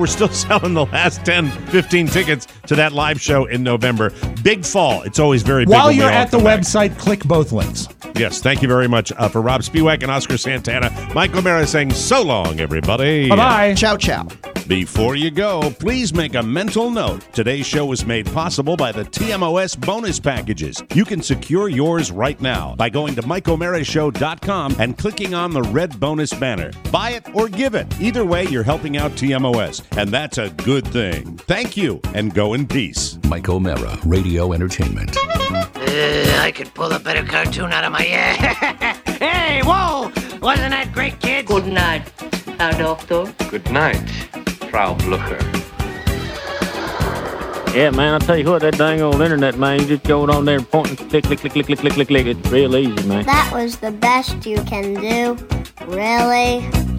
we're still selling the last 10, 15 tickets to that live show in November. Big fall. It's always very big. While you're at the website, click both links. Yes, thank you very much for Rob Spiewak and Oscar Santana. Mike O'Mara saying so long, everybody. Bye-bye. Ciao, ciao. Before you go, please make a mental note. Today's show was made possible by the TMOS bonus packages. You can secure yours right now by going to MikeO'MaraShow.com and clicking on the red bonus banner. Buy it or give it. Either way, you're helping out TMOS, and that's a good thing. Thank you, and go in peace. Mike O'Mara, Radio Entertainment. I could pull a better cartoon out of my ass. Hey, whoa! Wasn't that great, kids? Good night, Herr Doctor. Good night, Frau Blucher. Yeah, man, I'll tell you what, that dang old internet, man, you just go on there and point and click. It's real easy, man. That was the best you can do. Really?